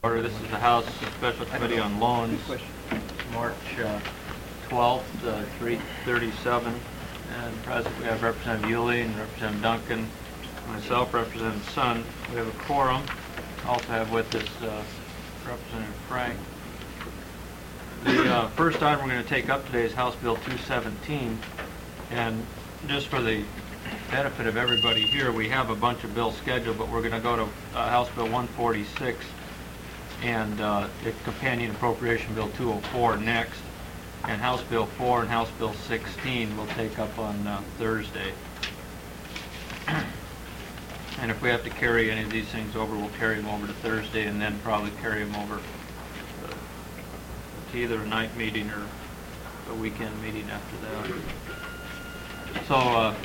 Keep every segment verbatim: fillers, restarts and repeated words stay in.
Order. This is the House Special Committee on Loans, March uh, twelfth, uh, three thirty-seven. And present we have Representative Yulee and Representative Duncan, myself, Representative Sun. We have a quorum. Also have with us uh, Representative Frank. The uh, first item we're going to take up today is House Bill two seventeen. And just for the benefit of everybody here, we have a bunch of bills scheduled, but we're going to go to uh, House Bill one forty-six and uh, the companion appropriation bill two oh four next, and House Bill four and House Bill sixteen will take up on uh, Thursday. And if we have to carry any of these things over, we'll carry them over to Thursday and then probably carry them over uh, to either a night meeting or a weekend meeting after that. So uh,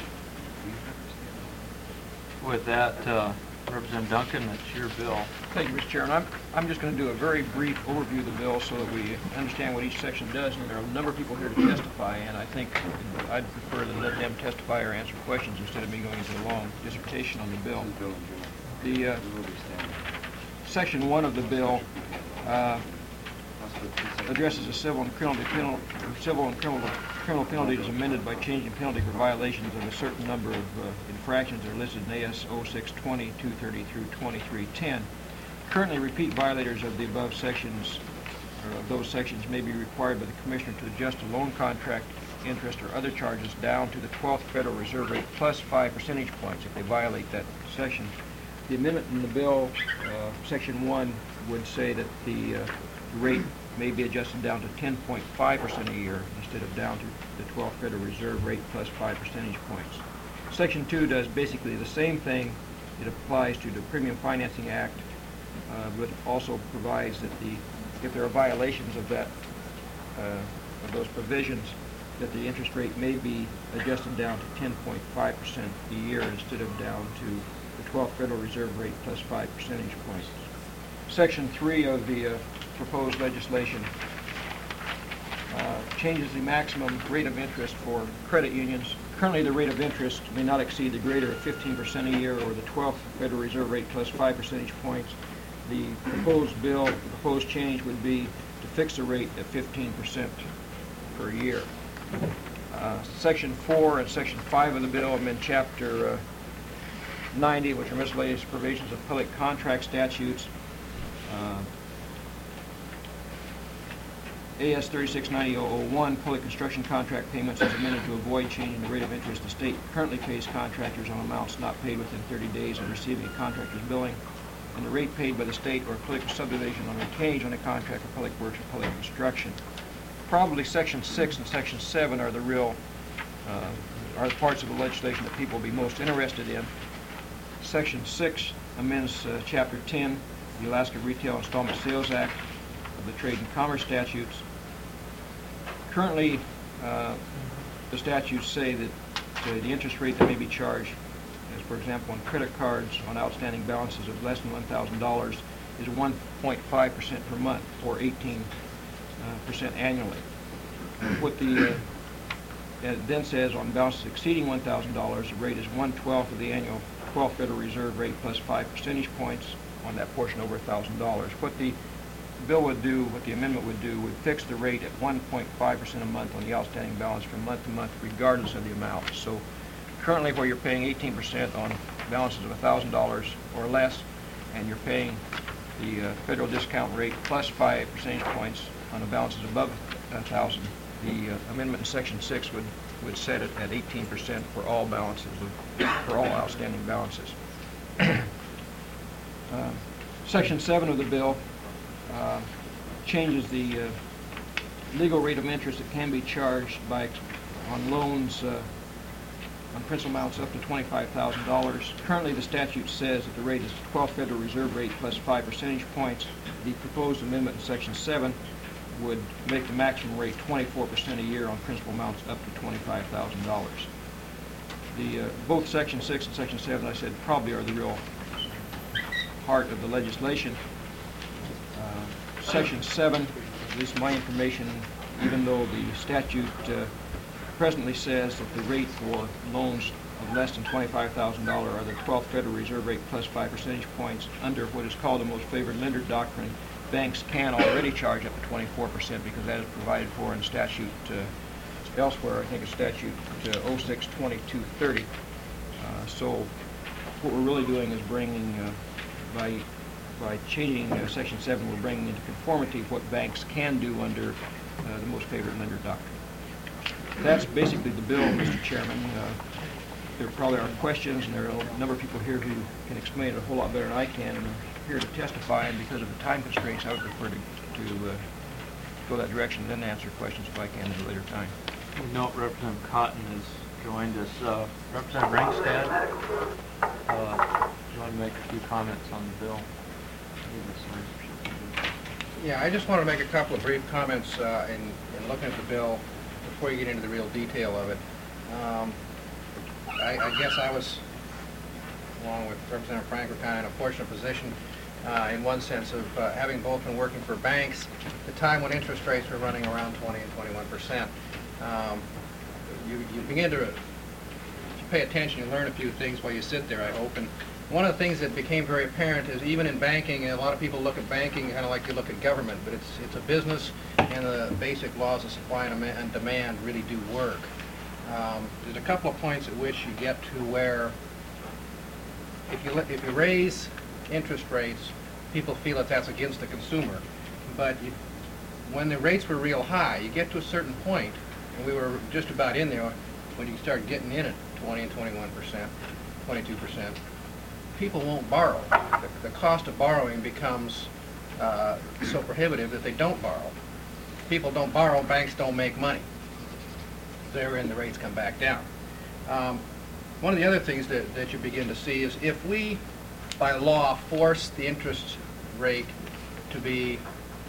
with that, uh, Representative Duncan, that's your bill. Thank you, Mister Chairman. I'm, I'm just going to do a very brief overview of the bill so that we understand what each section does. And there are a number of people here to testify, and I think I'd prefer to let them testify or answer questions instead of me going into a long dissertation on the bill. The uh, section one of the bill uh, addresses the civil and criminal penalty, civil and criminal criminal penalties amended by changing penalty for violations of a certain number of uh, infractions that are listed in A S oh six twenty, two thirty through twenty-three ten. Currently, repeat violators of the above sections, or of those sections, may be required by the Commissioner to adjust a loan contract interest or other charges down to the twelfth Federal Reserve rate plus five percentage points if they violate that section. The amendment in the bill, uh, section one, would say that the uh, rate may be adjusted down to ten point five percent a year instead of down to the twelfth Federal Reserve rate plus five percentage points. Section two does basically the same thing. It applies to the Premium Financing Act, uh, but also provides that the if there are violations of that uh, of those provisions, that the interest rate may be adjusted down to ten point five percent a year instead of down to the twelfth Federal Reserve rate plus five percentage points. Section three of the uh, proposed legislation uh, changes the maximum rate of interest for credit unions. Currently, the rate of interest may not exceed the greater of fifteen percent a year or the twelfth Federal Reserve rate plus five percentage points. The proposed bill, the proposed change would be to fix the rate at fifteen percent per year. Uh, section four and Section five of the bill amend Chapter uh, ninety, which are miscellaneous provisions of public contract statutes. Uh, A S thirty-six ninety oh oh one, public construction contract payments, is amended to avoid changing the rate of interest the state currently pays contractors on amounts not paid within thirty days of receiving a contractor's billing, and the rate paid by the state or political subdivision on retainage on a contract for public works or public construction. Probably Section six and Section seven are the real, uh, are the parts of the legislation that people will be most interested in. Section six amends uh, Chapter ten, the Alaska Retail Installment Sales Act of the Trade and Commerce Statutes. Currently, uh, the statutes say that uh, the interest rate that may be charged, as for example on credit cards on outstanding balances of less than one thousand dollars, is one point five percent per month or eighteen percent uh, annually. What the uh, it then says on balances exceeding one thousand dollars, the rate is one twelfth of the annual twelfth Federal Reserve rate plus five percentage points on that portion over one thousand dollars. What the bill would do, what the amendment would do, would fix the rate at one point five percent a month on the outstanding balance from month to month, regardless of the amount. So currently, where you're paying eighteen percent on balances of one thousand dollars or less, and you're paying the uh, federal discount rate plus five percentage points on the balances above one thousand dollars, the uh, amendment in Section six would, would set it at eighteen percent for all balances, of, for all outstanding balances. uh, Section seven of the bill Uh, changes the uh, legal rate of interest that can be charged by on loans uh, on principal amounts up to twenty-five thousand dollars. Currently, the statute says that the rate is the twelfth Federal Reserve rate plus five percentage points. The proposed amendment in Section seven would make the maximum rate twenty-four percent a year on principal amounts up to twenty-five thousand dollars. The uh, both Section six and Section seven, I said, probably are the real heart of the legislation. Uh, Section seven, at least my information, even though the statute uh, presently says that the rate for loans of less than twenty-five thousand dollars or the twelfth Federal Reserve rate plus five percentage points under what is called the most favored lender doctrine, banks can already charge up to twenty-four percent because that is provided for in statute uh, elsewhere. I think it's statute uh, oh six twenty-two thirty. Uh, so what we're really doing is bringing, uh, by by changing uh, Section seven, we're bringing into conformity what banks can do under uh, the most favored lender doctrine. That's basically the bill, Mister Chairman. Uh, there probably are questions, and there are a number of people here who can explain it a whole lot better than I can, and are here to testify, and because of the time constraints, I would prefer to, to uh, go that direction and then answer questions if I can at a later time. We note Representative Cotton has joined us. Uh, Representative Ringstad, uh, you want to make a few comments on the bill? Yeah, I just want to make a couple of brief comments uh, in, in looking at the bill before you get into the real detail of it. Um, I, I guess I was, along with Representative Frank, were kind of in a fortunate position uh, in one sense of uh, having both been working for banks at the time when interest rates were running around twenty and twenty-one percent. Um, you, you begin to pay attention and learn a few things while you sit there, I hope. And one of the things that became very apparent is even in banking, a lot of people look at banking kind of like you look at government, but it's it's a business, and the basic laws of supply and demand really do work. Um, there's a couple of points at which you get to where if you if you raise interest rates, people feel that that's against the consumer. But you, when the rates were real high, you get to a certain point, and we were just about in there when you start getting in at twenty and twenty-one percent, twenty-two percent. People won't borrow. The, the cost of borrowing becomes uh, so prohibitive that they don't borrow. People don't borrow, banks don't make money. Therein the rates come back down. Um, one of the other things that, that you begin to see is if we, by law, force the interest rate to be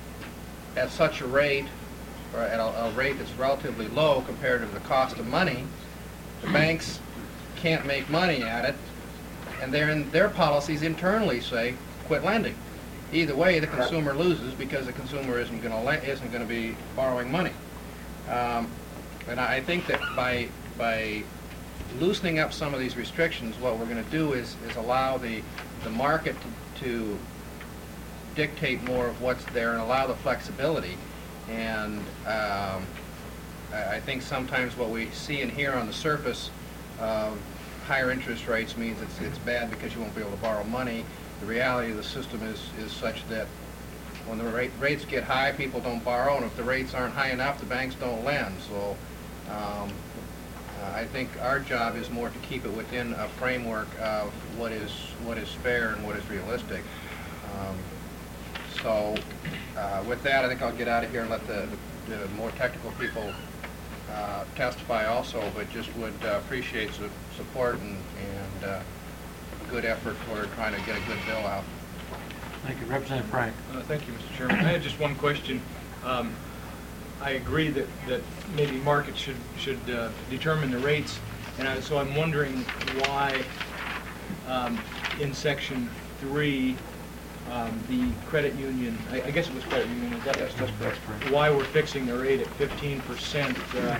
at such a rate, or at a, a rate that's relatively low compared to the cost of money, the banks can't make money at it, and their their policies internally say quit lending. Either way, the consumer loses because the consumer isn't going to isn't going to be borrowing money. Um, and I think that by by loosening up some of these restrictions, what we're going to do is is allow the the market to, to dictate more of what's there and allow the flexibility. And um, I, I think sometimes what we see and hear on the surface of higher interest rates means it's, it's bad because you won't be able to borrow money. The reality of the system is, is such that when the rate, rates get high, people don't borrow, and if the rates aren't high enough, the banks don't lend. So um, uh, I think our job is more to keep it within a framework of what is what is fair and what is realistic. Um, so uh, with that, I think I'll get out of here and let the, the, the more technical people Uh, testify also, but just would uh, appreciate su support and, and uh, good effort toward trying to get a good bill out. Thank you. Representative Frank. Uh, thank you, Mister Chairman. I had just one question. Um, I agree that, that maybe markets should should uh, determine the rates, and I, so I'm wondering why um, in Section three um, the credit union, I, I guess it was credit union, is that yes, that's correct. Why we're fixing the rate at fifteen percent uh,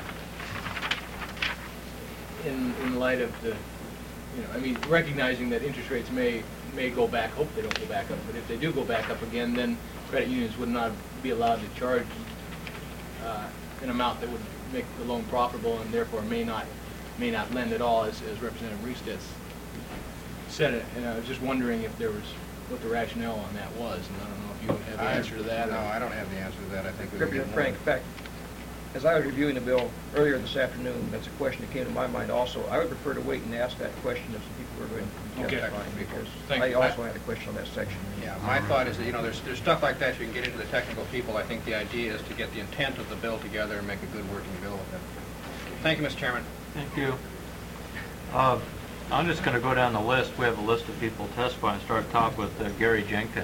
in in light of the, you know, I mean, recognizing that interest rates may may go back, hope they don't go back up, but if they do go back up again, then credit unions would not be allowed to charge uh, an amount that would make the loan profitable and therefore may not may not lend at all, as, as Representative Ringstad said it. And I was just wondering if there was, what the rationale on that was, and I don't know if you have the I, answer to that. No, or... I don't have the answer to that. I think we Representative Frank, in fact, as I was reviewing the bill earlier this afternoon, that's a question that came to my mind also. I would prefer to wait and ask that question if some people are going to Okay. testify, because Thank I you. also had a question on that section. Yeah, my thought is that, you know, there's, there's stuff like that you can get into the technical people. I think the idea is to get the intent of the bill together and make a good working bill with it. Thank you, Mister Chairman. Thank you. Uh, I'm just going to go down the list. We have a list of people testifying. Start top with uh, Gary Jenkins.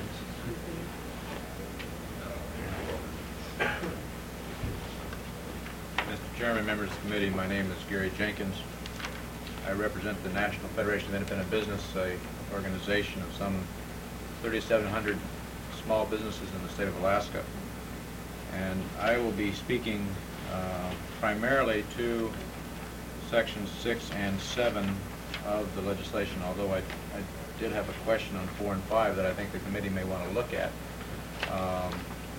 Mister Chairman, members of the committee, my name is Gary Jenkins. I represent the National Federation of Independent Business, an organization of some thirty-seven hundred small businesses in the state of Alaska. And I will be speaking uh, primarily to sections six and seven of the legislation, although I, I did have a question on four and five that I think the committee may want to look at. Um,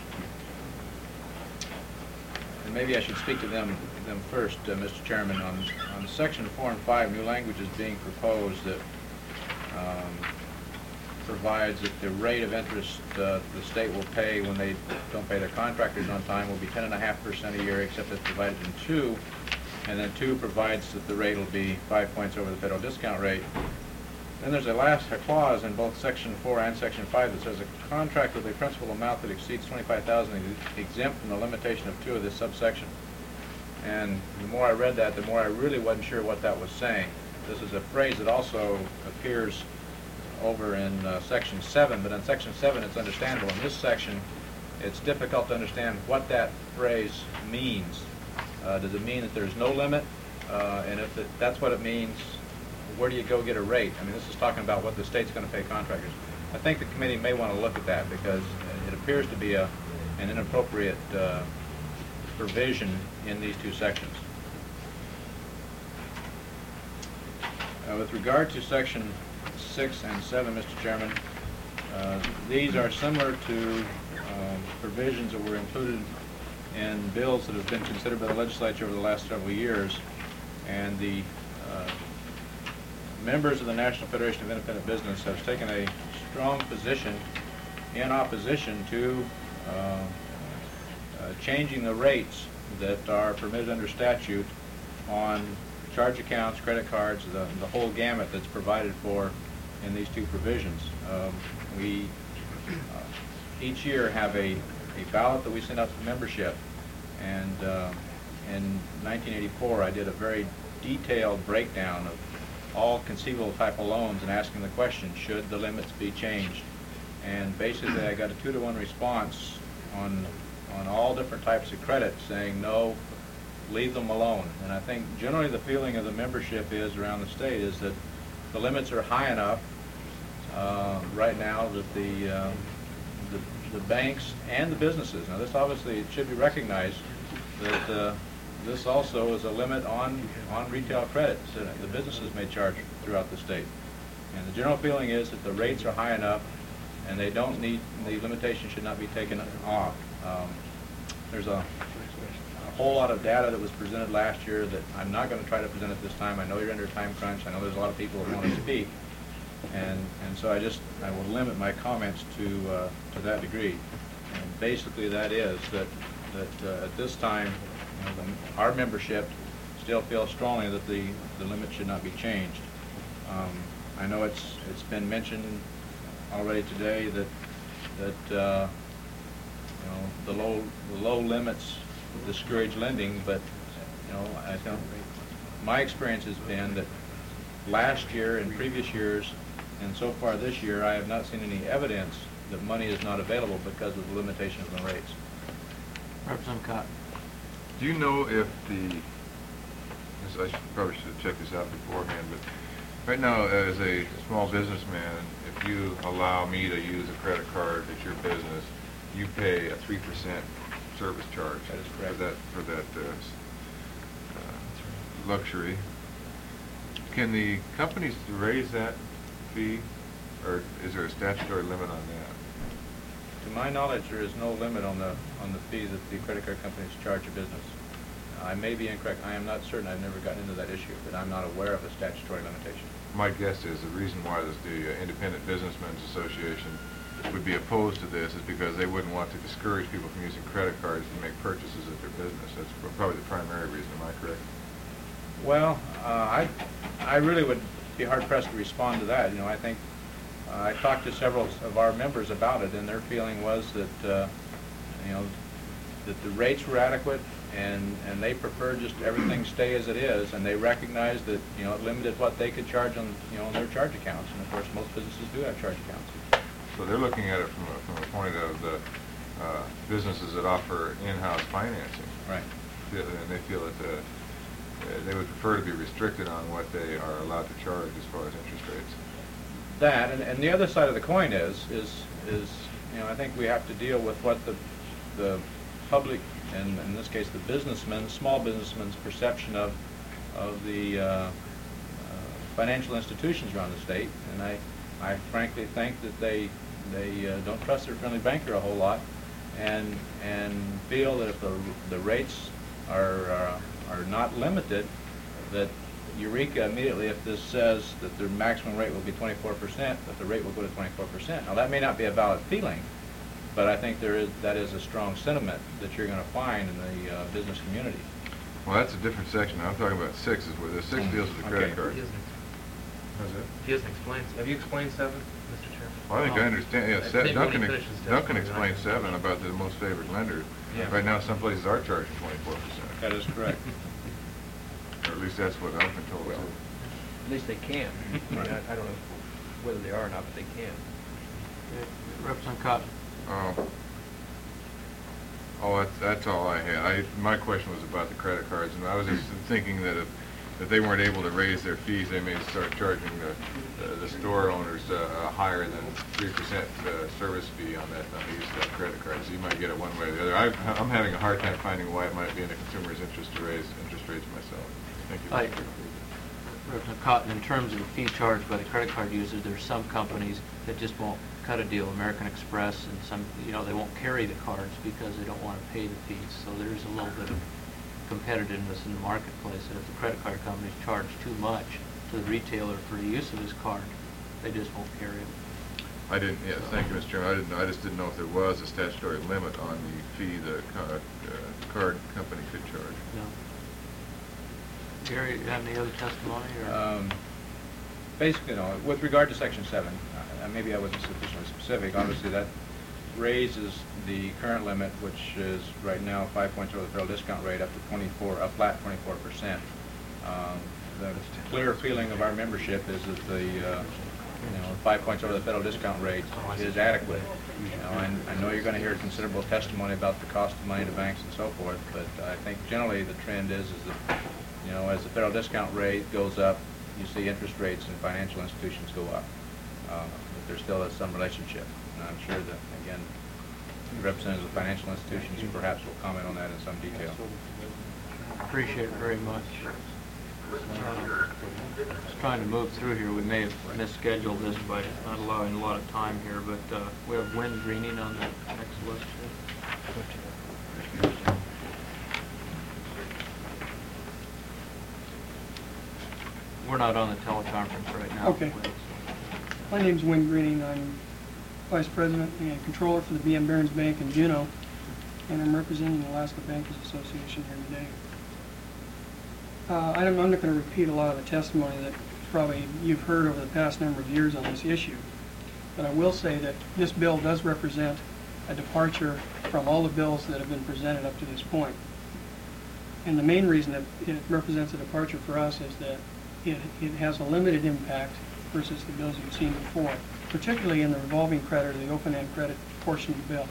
and maybe I should speak to them them first, uh, Mister Chairman. On, on section four and five, new language is being proposed that um, provides that the rate of interest uh, the state will pay when they don't pay their contractors on time will be ten and a half percent a year, except it's divided in two. And then two provides that the rate will be five points over the federal discount rate. Then there's a last a clause in both section four and section five that says a contract with a principal amount that exceeds twenty-five thousand dollars is exempt from the limitation of two of this subsection. And the more I read that, the more I really wasn't sure what that was saying. This is a phrase that also appears over in uh, section seven, but in section seven it's understandable. In this section, it's difficult to understand what that phrase means. Uh, does it mean that there's no limit? Uh, and if it, that's what it means, where do you go get a rate? I mean, this is talking about what the state's going to pay contractors. I think the committee may want to look at that because it appears to be a, an inappropriate uh, provision in these two sections. Uh, with regard to section six and seven, Mister Chairman, uh, these are similar to um, provisions that were included in bills that have been considered by the legislature over the last several years, and the uh, members of the National Federation of Independent Business have taken a strong position in opposition to uh, uh, changing the rates that are permitted under statute on charge accounts, credit cards, the, the whole gamut that's provided for in these two provisions. Um, we uh, each year have a, a ballot that we send out to membership, and uh, in nineteen eighty-four I did a very detailed breakdown of all conceivable type of loans and asking the question, should the limits be changed? And basically I got a two to one response on on all different types of credit saying no, leave them alone. And I think generally the feeling of the membership is around the state is that the limits are high enough uh, right now that the, uh, the the banks and the businesses, now this obviously it should be recognized that uh, this also is a limit on on retail credits that the businesses may charge throughout the state. And the general feeling is that the rates are high enough and they don't need, the limitation should not be taken off. Um, there's a, a whole lot of data that was presented last year that I'm not going to try to present at this time. I know you're under a time crunch. I know there's a lot of people who want to speak. And, and so I just, I will limit my comments to, uh, to that degree. And basically that is that, that uh, at this time, you know, the, our membership still feels strongly that the, the limit should not be changed. Um, I know it's, it's been mentioned already today that, that uh, you know, the low, the low limits discourage lending, but you know, I think my experience has been that last year and previous years and so far this year I have not seen any evidence that money is not available because of the limitation of the rates. Representative Cotton. Do you know if the, this, I should, probably should have checked this out beforehand, but right now as a small businessman, if you allow me to use a credit card at your business, you pay a three percent service charge. That is correct. For that, for that uh, uh, luxury. Can the companies raise that fee, or is there a statutory limit on that? To my knowledge, there is no limit on the on the fee that the credit card companies charge a business. I may be incorrect. I am not certain. I've never gotten into that issue, but I'm not aware of a statutory limitation. My guess is the reason why this, the uh, Independent Businessmen's Association would be opposed to this is because they wouldn't want to discourage people from using credit cards to make purchases at their business. That's probably the primary reason. Am I correct? Well, uh, I I really would be hard pressed to respond to that. You know, I think uh, I talked to several of our members about it, and their feeling was that uh, you know that the rates were adequate, and and they preferred just everything stay as it is, and they recognized that you know it limited what they could charge on you know on their charge accounts, and of course most businesses do have charge accounts. So they're looking at it from a, from a point of the uh, businesses that offer in-house financing. Right. And they feel that the, uh, they would prefer to be restricted on what they are allowed to charge as far as interest rates. That, and, and the other side of the coin is, is, is, you know, I think we have to deal with what the, the public, and in this case the businessmen, small businessmen's perception of, of the uh, uh, financial institutions around the state, and I, I frankly think that they, they uh, don't trust their friendly banker a whole lot, and, and feel that if the, the rates are, uh, are not limited, that Eureka immediately, if this says that their maximum rate will be twenty-four percent, that the rate will go to twenty-four percent. Now, that may not be a valid feeling, but I think there is, that is a strong sentiment that you're going to find in the uh, business community. Well, that's a different section. I'm talking about six, is where the six deals with the credit Okay. card. He hasn't, How's that? he hasn't explained, have you explained seven, Mister Chairman? Well, I think I understand, yeah, I se- think when he Duncan, finishes his Duncan testimony, explained I- seven about the most favored lender. Yeah. Right now, some places are charging twenty-four percent, That is correct. or at least that's what I've been told. Well, at least they can. I mean, I I don't know whether they are or not, but they can. Okay. Representative Cotton. Um, Oh, that's, that's all I had. I, my question was about the credit cards, and I was just thinking that if, if they weren't able to raise their fees, they may start charging the, the, the store owners uh, a higher than three percent uh, service fee on that, on the use of that credit card. So you might get it one way or the other. I, I'm having a hard time finding why it might be in the consumer's interest to raise interest rates myself. Thank you. I, Representative Cotton, in terms of the fee charged by the credit card users, there's some companies that just won't cut a deal, American Express, and some, you know, they won't carry the cards because they don't want to pay the fees. So there's a little bit of competitiveness in the marketplace, that if the credit card companies charge too much to the retailer for the use of his card, they just won't carry it. I didn't, yes, thank you, Mister Chairman. I didn't, I just didn't know if there was a statutory limit on the fee the co- uh, card company could charge. No. Gary, you have any other testimony, or? Um, Basically, no, with regard to section seven, uh, maybe I wasn't sufficiently specific. Obviously, that raises the current limit, which is right now five points over the federal discount rate, up to twenty-four, a flat twenty-four percent. Um, the clear feeling of our membership is that the, uh, you know, five points over the federal discount rate is adequate. You know, and I know you're going to hear considerable testimony about the cost of money to banks and so forth, but I think generally the trend is, is that, you know, as the federal discount rate goes up, you see interest rates in financial institutions go up. Uh, but there still is some relationship. And I'm sure that, again, representatives of financial institutions perhaps will comment on that in some detail. Appreciate it very much. Uh, Just trying to move through here. We may have misscheduled this by not allowing a lot of time here, but uh, we have wind greening on the next list here. We're not on the teleconference right now. Okay. My name's Wayne Greening. I'm Vice President and Controller for the B M Barron's Bank in Juneau, and I'm representing the Alaska Bankers Association here today. Uh, I'm I'm not going to repeat a lot of the testimony that probably you've heard over the past number of years on this issue, but I will say that this bill does represent a departure from all the bills that have been presented up to this point. And the main reason that it represents a departure for us is that it, it has a limited impact versus the bills you've seen before, particularly in the revolving credit or the open-end credit portion of the bill.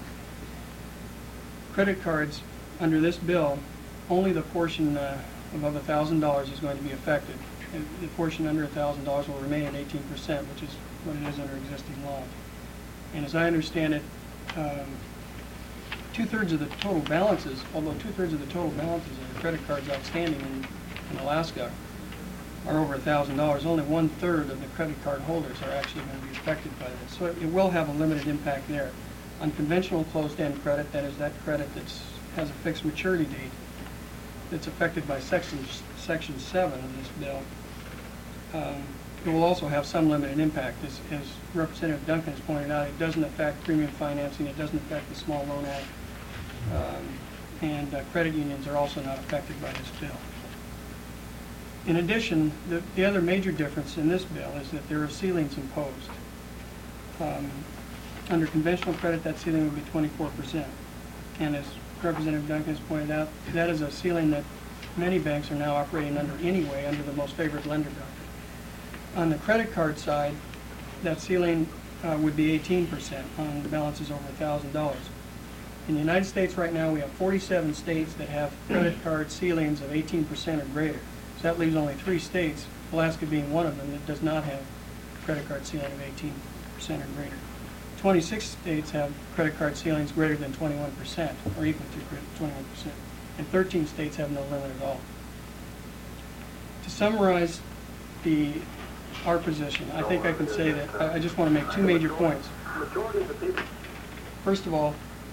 Credit cards, under this bill, only the portion uh, above one thousand dollars is going to be affected. And the portion under one thousand dollars will remain at eighteen percent, which is what it is under existing law. And as I understand it, um, two-thirds of the total balances, although two-thirds of the total balances of the credit cards outstanding in, in Alaska are over one thousand dollars, only one-third of the credit card holders are actually going to be affected by this. So it, it will have a limited impact there. On conventional closed-end credit, that is that credit that has a fixed maturity date, that's affected by section, section seven of this bill, um, it will also have some limited impact. As, as Representative Duncan has pointed out, it doesn't affect premium financing, it doesn't affect the Small Loan Act, um, and uh, credit unions are also not affected by this bill. In addition, the, the other major difference in this bill is that there are ceilings imposed. Um, under conventional credit, that ceiling would be twenty-four percent. And as Representative Duncan has pointed out, that is a ceiling that many banks are now operating under anyway, under the most favored lender doctrine. On the credit card side, that ceiling uh, would be eighteen percent on the balances over one thousand dollars. In the United States right now, we have forty-seven states that have credit card ceilings of eighteen percent or greater. So that leaves only three states, Alaska being one of them, that does not have a credit card ceiling of eighteen percent or greater. twenty-six states have credit card ceilings greater than twenty-one percent, or equal to twenty-one percent. And thirteen states have no limit at all. To summarize the our position, I think I can say that, I I just want to make two major points. First of all,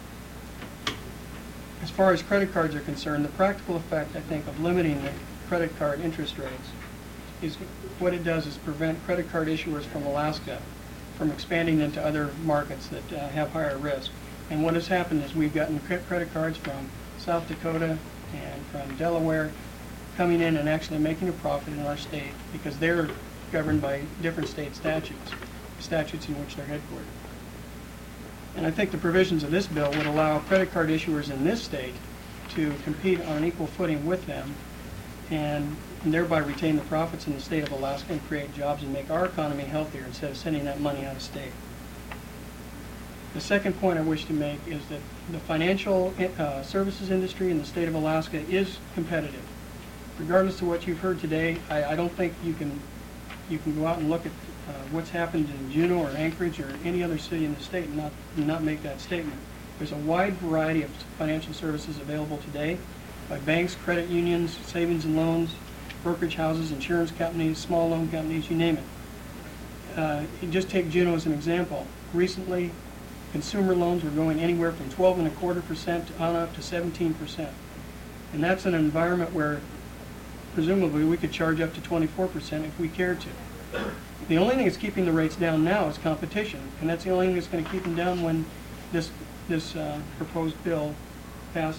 as far as credit cards are concerned, the practical effect, I think, of limiting the credit card interest rates is what it does is prevent credit card issuers from Alaska from expanding into other markets that uh, have higher risk. And what has happened is we've gotten cre- credit cards from South Dakota and from Delaware coming in and actually making a profit in our state because they're governed by different state statutes, statutes in which they're headquartered. And I think the provisions of this bill would allow credit card issuers in this state to compete on an equal footing with them and thereby retain the profits in the state of Alaska and create jobs and make our economy healthier instead of sending that money out of state. The second point I wish to make is that the financial uh, services industry in the state of Alaska is competitive. Regardless of what you've heard today, I, I don't think you can you can go out and look at uh, what's happened in Juneau or Anchorage or any other city in the state and not, and not make that statement. There's a wide variety of financial services available today by banks, credit unions, savings and loans, brokerage houses, insurance companies, small loan companies, you name it. Uh, you just take Juneau as an example. Recently, consumer loans were going anywhere from twelve and a quarter percent on up to seventeen percent. And that's an environment where presumably we could charge up to twenty-four percent if we cared to. The only thing that's keeping the rates down now is competition, and that's the only thing that's going to keep them down when this, this uh, proposed bill passes.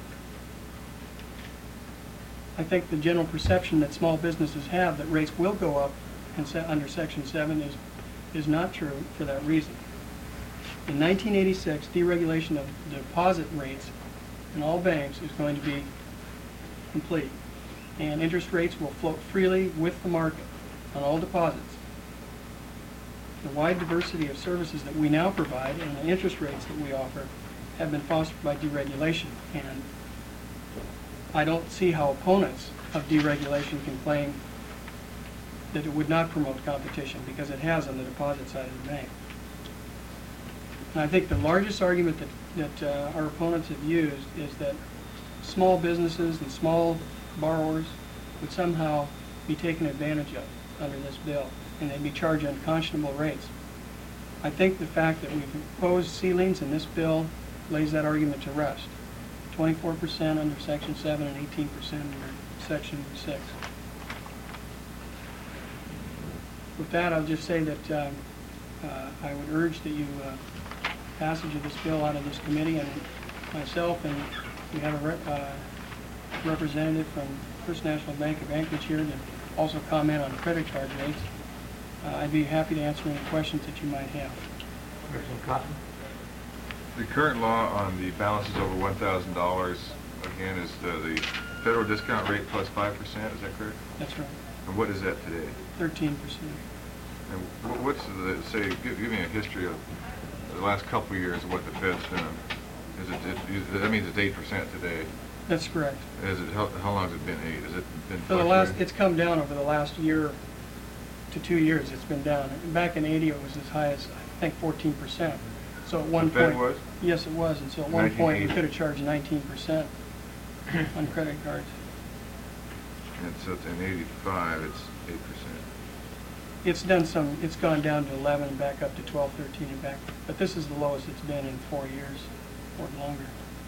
I think the general perception that small businesses have that rates will go up in se under Section seven is, is not true for that reason. In nineteen eighty-six, deregulation of deposit rates in all banks is going to be complete, and interest rates will float freely with the market on all deposits. The wide diversity of services that we now provide and the interest rates that we offer have been fostered by deregulation, and I don't see how opponents of deregulation can claim that it would not promote competition, because it has on the deposit side of the bank. And I think the largest argument that, that uh, our opponents have used is that small businesses and small borrowers would somehow be taken advantage of under this bill, and they'd be charged unconscionable rates. I think the fact that we've imposed ceilings in this bill lays that argument to rest. twenty-four percent under Section seven and eighteen percent under Section six. With that, I'll just say that uh, uh, I would urge that you uh, passage of this bill out of this committee, and myself, and we have a re uh, representative from First National Bank of Anchorage here to also comment on credit card rates. Uh, I'd be happy to answer any questions that you might have. Congressman Cotton? The current law on the balances over one thousand dollars, again, is the, the federal discount rate plus five percent, is that correct? That's right. And what is that today? thirteen percent. And wh- what's the, say, give, give me a history of the last couple of years of what the Fed's done. Is it, it, that means it's eight percent today. That's correct. Is it, how, how long has it been eight? Has it been For the last, fluctuating? it's come down over the last year to two years. It's been down. Back in eighty, it was as high as, I think, fourteen percent. So at one The Fed point, was? yes, it was. And so at one point, we nineteen eighty. could have charged nineteen percent on credit cards. And so it's in eighty-five, it's eight percent. It's done some. It's gone down to eleven and back up to twelve, thirteen, and back. But this is the lowest it's been in four years or longer.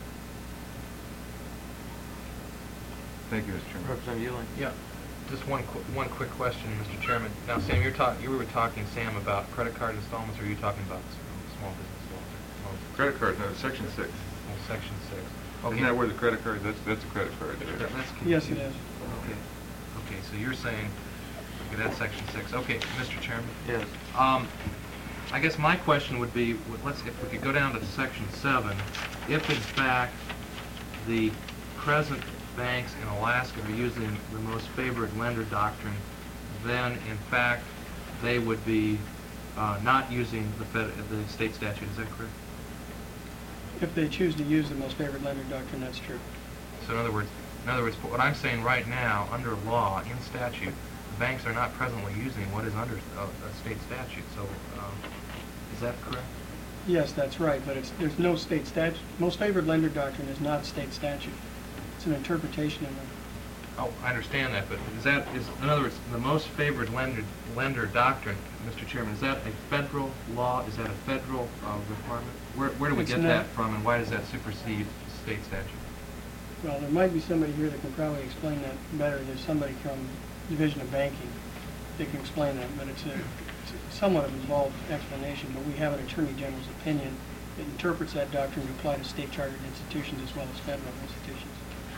Thank you, Mister Chairman. Representative Ewing? Yeah, just one, qu one quick question, Mister Chairman. Now, Sam, you're talking, you were talking, Sam, about credit card installments, or are you talking about s- small business loans? loans? Credit card, no, section six. Oh, Section six. Okay. Isn't that where the credit card, that's, that's a credit card That- there. That's Yes, it confusing. is. Okay, okay, so you're saying, okay, that's section six. Okay, Mister Chairman. Yes. Um, I guess my question would be, w- let's, if we could go down to section seven, if in fact the present banks in Alaska are using the most favored lender doctrine, then in fact they would be uh, not using the fed, the state statute, is that correct? If they choose to use the most favored lender doctrine, that's true. So in other words, in other words, what I'm saying right now, under law, in statute, the banks are not presently using what is under a, a state statute. So um, is that correct? Yes, that's right, but it's, there's no state statute. Most favored lender doctrine is not state statute. It's an interpretation of Oh, I understand that, but is that, is, in other words, the most favored lender, lender doctrine, Mister Chairman, is that a federal law? Is that a federal uh, requirement? Where, where do we It's get not. that from, and why does that supersede state statute? Well, there might be somebody here that can probably explain that better. There's somebody from Division of Banking that can explain that, but it's a it's somewhat of an involved explanation, but we have an Attorney General's opinion that interprets that doctrine to apply to state chartered institutions as well as federal institutions.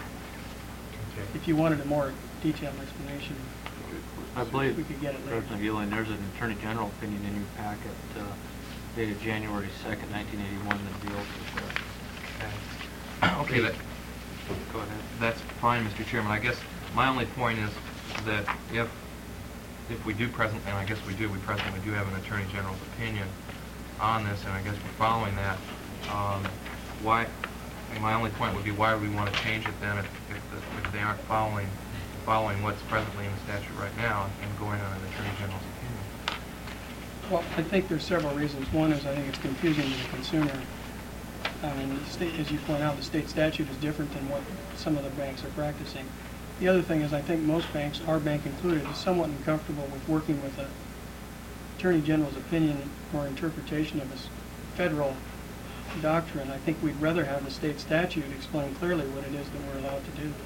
Okay. If you wanted a more detailed explanation, I believe, we could get it later. Representative Ewing, there's an Attorney General opinion in your packet uh, dated January second, nineteen eighty-one that deals with that. Okay, that, Go ahead. that's fine, Mister Chairman. I guess my only point is that if, if we do presently, and I guess we do, we presently do have an Attorney General's opinion on this, and I guess we're following that, um, why, my only point would be why would we want to change it then if, if, the, if they aren't following, following what's presently in the statute right now and going on an Attorney General's opinion? Well, I think there's several reasons. One is I think it's confusing to the consumer. I mean, the state, as you point out, the state statute is different than what some of the banks are practicing. The other thing is I think most banks, our bank included, is somewhat uncomfortable with working with a Attorney General's opinion or interpretation of a s- federal doctrine. I think we'd rather have the state statute explain clearly what it is that we're allowed to do.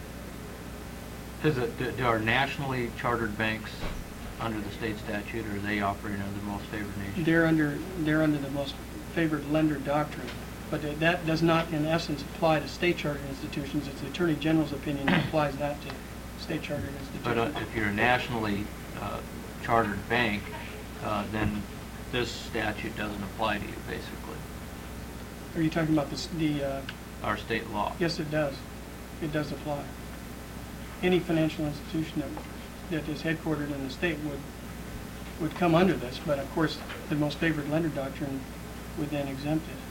Is it, do- do our nationally chartered banks under the state statute, or are they operating under the most favored nation? They're under, they're under the most favored lender doctrine, but that does not in essence apply to state chartered institutions. It's the Attorney General's opinion that applies that to state chartered But uh, institutions. if you're a nationally uh, chartered bank, uh, then this statute doesn't apply to you, basically, Are you talking about the, s- the, uh, our state law. yes, it does. It does apply. Any financial institution that, that is headquartered in the state would, would come under this, but of course, the most favored lender doctrine would then exempt it.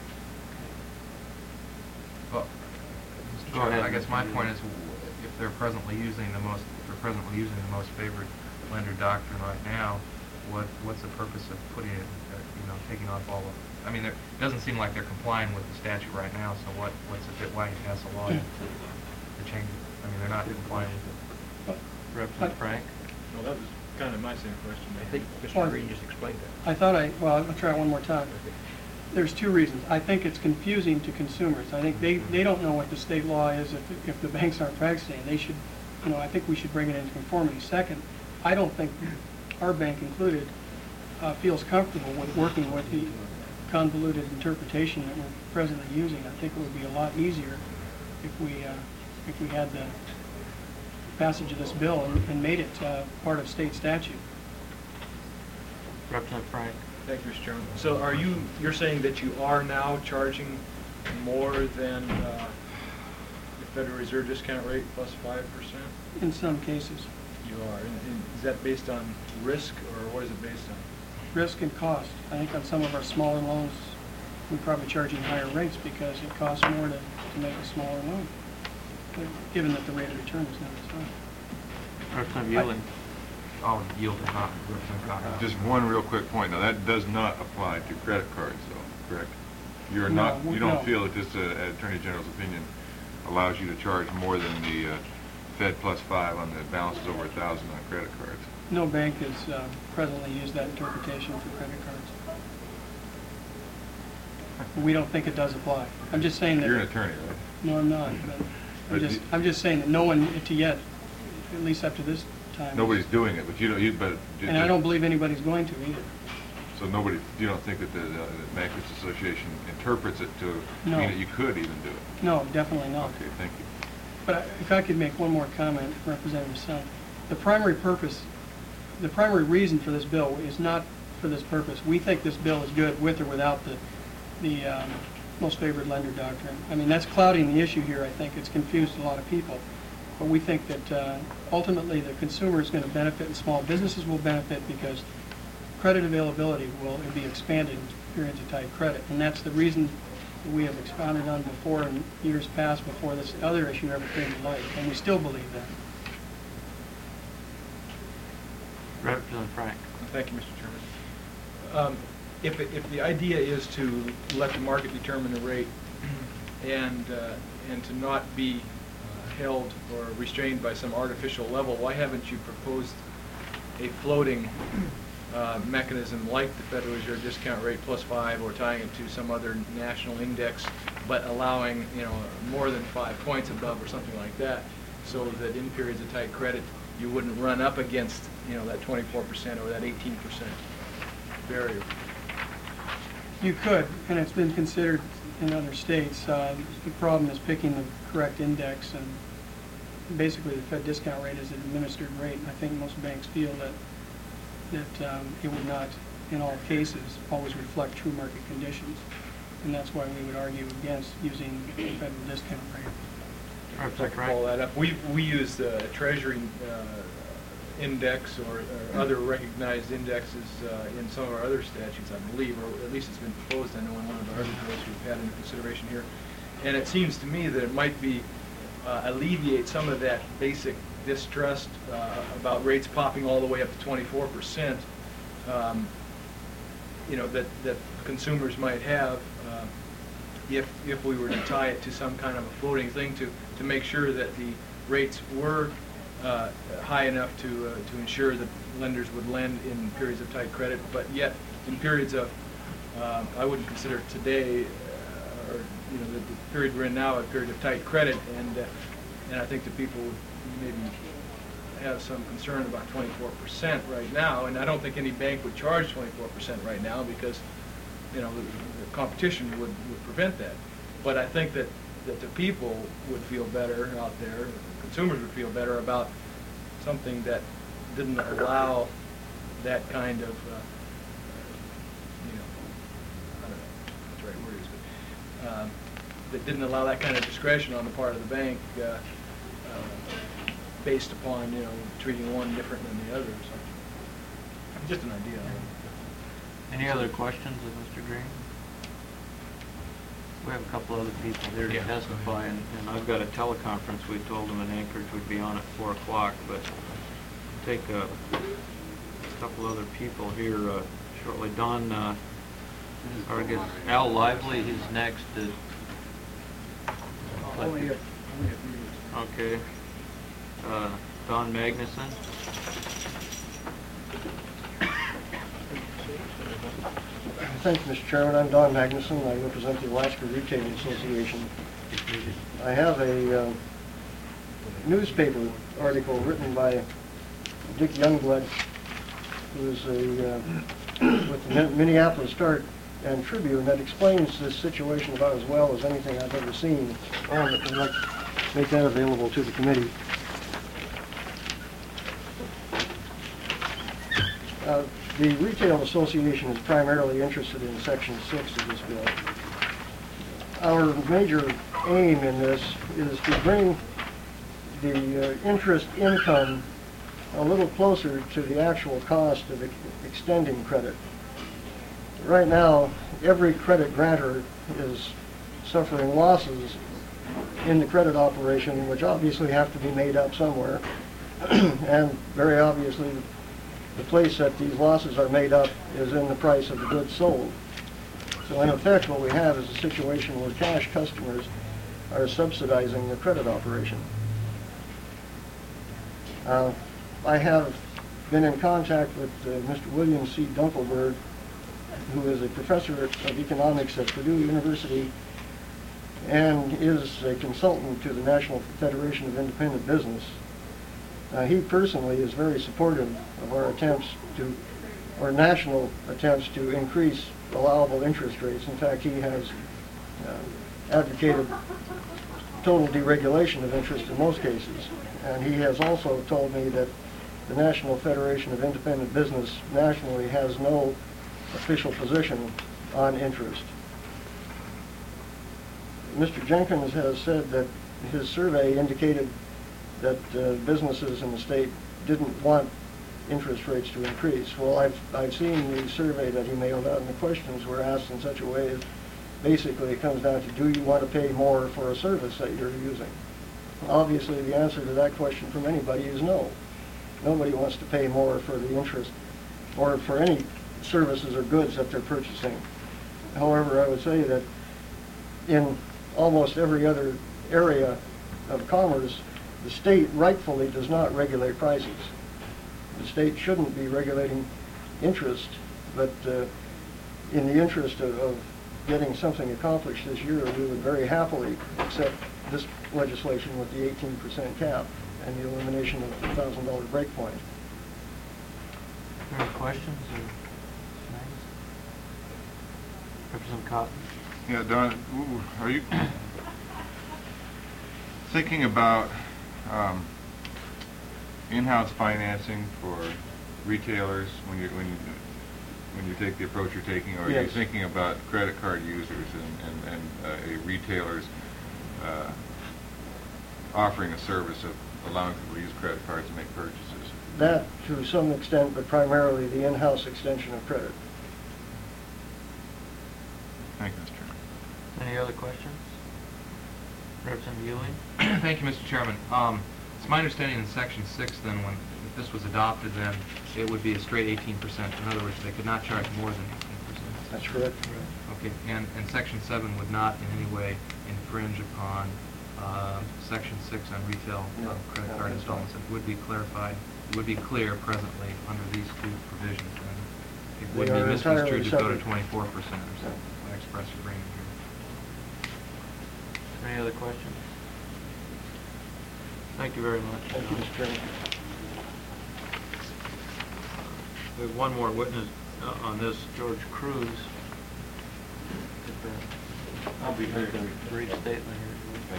Well, Mister Go Chairman, ahead, I guess my Mister point Ewing. is, if they're presently using the most, if they're presently using the most favored lender doctrine right now, what, what's the purpose of putting it, uh, you know, taking off all of, I mean, there- it doesn't seem like they're complying with the statute right now, so what, what's the, why pass a law to, to change it? I mean, they're not complying with it. But Representative Frank? Well, that was kind of my same question. I think Mister Well, Green just explained that. I thought I, well, I'll try it one more time. There's two reasons. I think it's confusing to consumers. I think they, they don't know what the state law is if, if the banks aren't practicing. They should, you know, I think we should bring it into conformity. Second, I don't think our bank included uh, feels comfortable with working with the convoluted interpretation that we're presently using. I think it would be a lot easier if we, uh, if we had the passage of this bill and, and made it uh, part of state statute. Representative Frank? Thank you, Mister Chairman. So are you, you're saying that you are now charging more than uh, the Federal Reserve discount rate plus five percent? In some cases, You are. And and is that based on risk, or what is it based on? risk and cost. I think on some of our smaller loans, we're probably charging higher rates because it costs more to, to make a smaller loan, but given that the rate of return is not as high. Representative Ewing? I'll yield to Con- Representative Cox. Just one real quick point. Now, that does not apply to credit cards, though, correct? You're No, not, you don't no. feel that this uh, Attorney General's opinion allows you to charge more than the uh, Fed plus five on the balances over a thousand on credit cards? No bank has uh, presently used that interpretation for credit cards. We don't think it does apply. I'm just saying that. You're an attorney, right? No, I'm not, but I'm But just, you- I'm just saying that no one to yet, at least up to this time. Nobody's doing it, but you don't, you, but. ju- And I ju- don't believe anybody's going to either. So nobody, you don't think that the, uh, the Bankers Association interprets it to No. mean that you could even do it? No, definitely not. Okay, thank you. But I- if I could make one more comment, Representative Sun. The primary purpose, the primary reason for this bill is not for this purpose. We think this bill is good with or without the, the um, most favored lender doctrine. I mean, that's clouding the issue here, I think. It's confused a lot of people. But we think that uh, ultimately the consumer is going to benefit and small businesses will benefit because credit availability will be expanded in periods of tight credit. And that's the reason we have expounded on before in years past before this other issue ever came to light. And we still believe that. Representative Frank? Thank you, Mister Chairman. Um, If, it- if the idea is to let the market determine the rate and, uh, and to not be uh, held or restrained by some artificial level, why haven't you proposed a floating uh, mechanism like the Federal Reserve discount rate plus five, or tying it to some other national index, but allowing, you know, more than five points above or something like that, so that in periods of tight credit, you wouldn't run up against, you know, that twenty-four percent or that eighteen percent barrier? You could, and it's been considered in other states. Uh, the problem is picking the correct index, and basically the Fed discount rate is an administered rate, and I think most banks feel that that um, it would not, in all cases, always reflect true market conditions, and that's why we would argue against using the federal discount rate. If I can follow that up, we we use the Treasury uh, index or, or other recognized indexes uh, in some of our other statutes, I believe, or at least it's been proposed, I know, in one of our other bills we've had under consideration here. And it seems to me that it might be uh, alleviate some of that basic distrust uh, about rates popping all the way up to twenty-four percent, um, you know, that, that consumers might have uh, if, if we were to tie it to some kind of a floating thing to, to make sure that the rates were uh, high enough to, uh, to ensure that lenders would lend in periods of tight credit, but yet in periods of, uh, I wouldn't consider today, uh, or, you know, the, the period we're in now, a period of tight credit, and, uh, and I think that people would maybe have some concern about twenty-four percent right now, and I don't think any bank would charge twenty-four percent right now because, you know, the, the competition would, would prevent that. But I think that, that the people would feel better out there, consumers would feel better about something that didn't allow that kind of, uh, you know, I don't know what the right word is, but um, that didn't allow that kind of discretion on the part of the bank uh, uh, based upon, you know, treating one different than the other or something. Just an idea. Any other questions of Mister Green? We have a couple other people here to Yeah, testify, and, and I've got a teleconference. We told them in Anchorage we'd be on at four o'clock, but take a, a couple other people here uh, shortly. Don, uh, or I guess Al Lively, he's next. To, Only if, only if needed. okay. Uh, Don Magnuson. Thank you, Mister Chairman. I'm Don Magnuson. I represent the Alaska Retailing Association. I have a uh, newspaper article written by Dick Youngblood, who is a, uh, with the Minneapolis Star and Tribune, that explains this situation about as well as anything I've ever seen. And I'd like to make that available to the committee. Uh, The Retail Association is primarily interested in Section six of this bill. Our major aim in this is to bring the uh, interest income a little closer to the actual cost of ex extending credit. Right now, every credit grantor is suffering losses in the credit operation, which obviously have to be made up somewhere. And very obviously, the place that these losses are made up is in the price of the goods sold. So in effect, what we have is a situation where cash customers are subsidizing the credit operation. Uh, I have been in contact with uh, Mister William C. Dunkelberg, who is a professor of economics at Purdue University and is a consultant to the National Federation of Independent Business. Uh, he personally is very supportive of our attempts to, or national attempts to increase allowable interest rates. In fact, he has uh, advocated total deregulation of interest in most cases. And he has also told me that the National Federation of Independent Business nationally has no official position on interest. Mister Jenkins has said that his survey indicated that uh, businesses in the state didn't want interest rates to increase. Well, I've, I've seen the survey that he mailed out, and the questions were asked in such a way that basically it comes down to, do you want to pay more for a service that you're using? Obviously, the answer to that question from anybody is no. Nobody wants to pay more for the interest or for any services or goods that they're purchasing. However, I would say that in almost every other area of Commerce, the state rightfully does not regulate prices. The state shouldn't be regulating interest, but uh, in the interest of, of getting something accomplished this year, we would very happily accept this legislation with the eighteen percent cap and the elimination of the one thousand dollar break point. Any questions or things? Representative Cotton? Yeah, Don, ooh, are you thinking about um, in-house financing for retailers when you when you when you take the approach you're taking, or are you Yes. thinking about credit card users and and, and uh, a retailers uh, offering a service of allowing people to use credit cards to make purchases? That to some extent, but primarily the in-house extension of credit. Thank you, Mister Chairman. Any other questions? Representative Ewing? Thank you, Mister Chairman. Um, it's my understanding in section six then, when if this was adopted, then it would be a straight eighteen percent. In other words, they could not charge more than eighteen percent. That's correct. Okay, and, and section seven would not in any way infringe upon, uh, section six on retail No, uh, credit no, card that's installments. fine. It would be clarified, it would be clear presently under these two provisions. And it They would be are misconstrued entirely to go to separate. twenty-four percent or something by express agreement here. Any other questions? Thank you very much. Thank you, Mister Chairman. We have one more witness uh, on this, George Cruz. I'll be very brief statement here.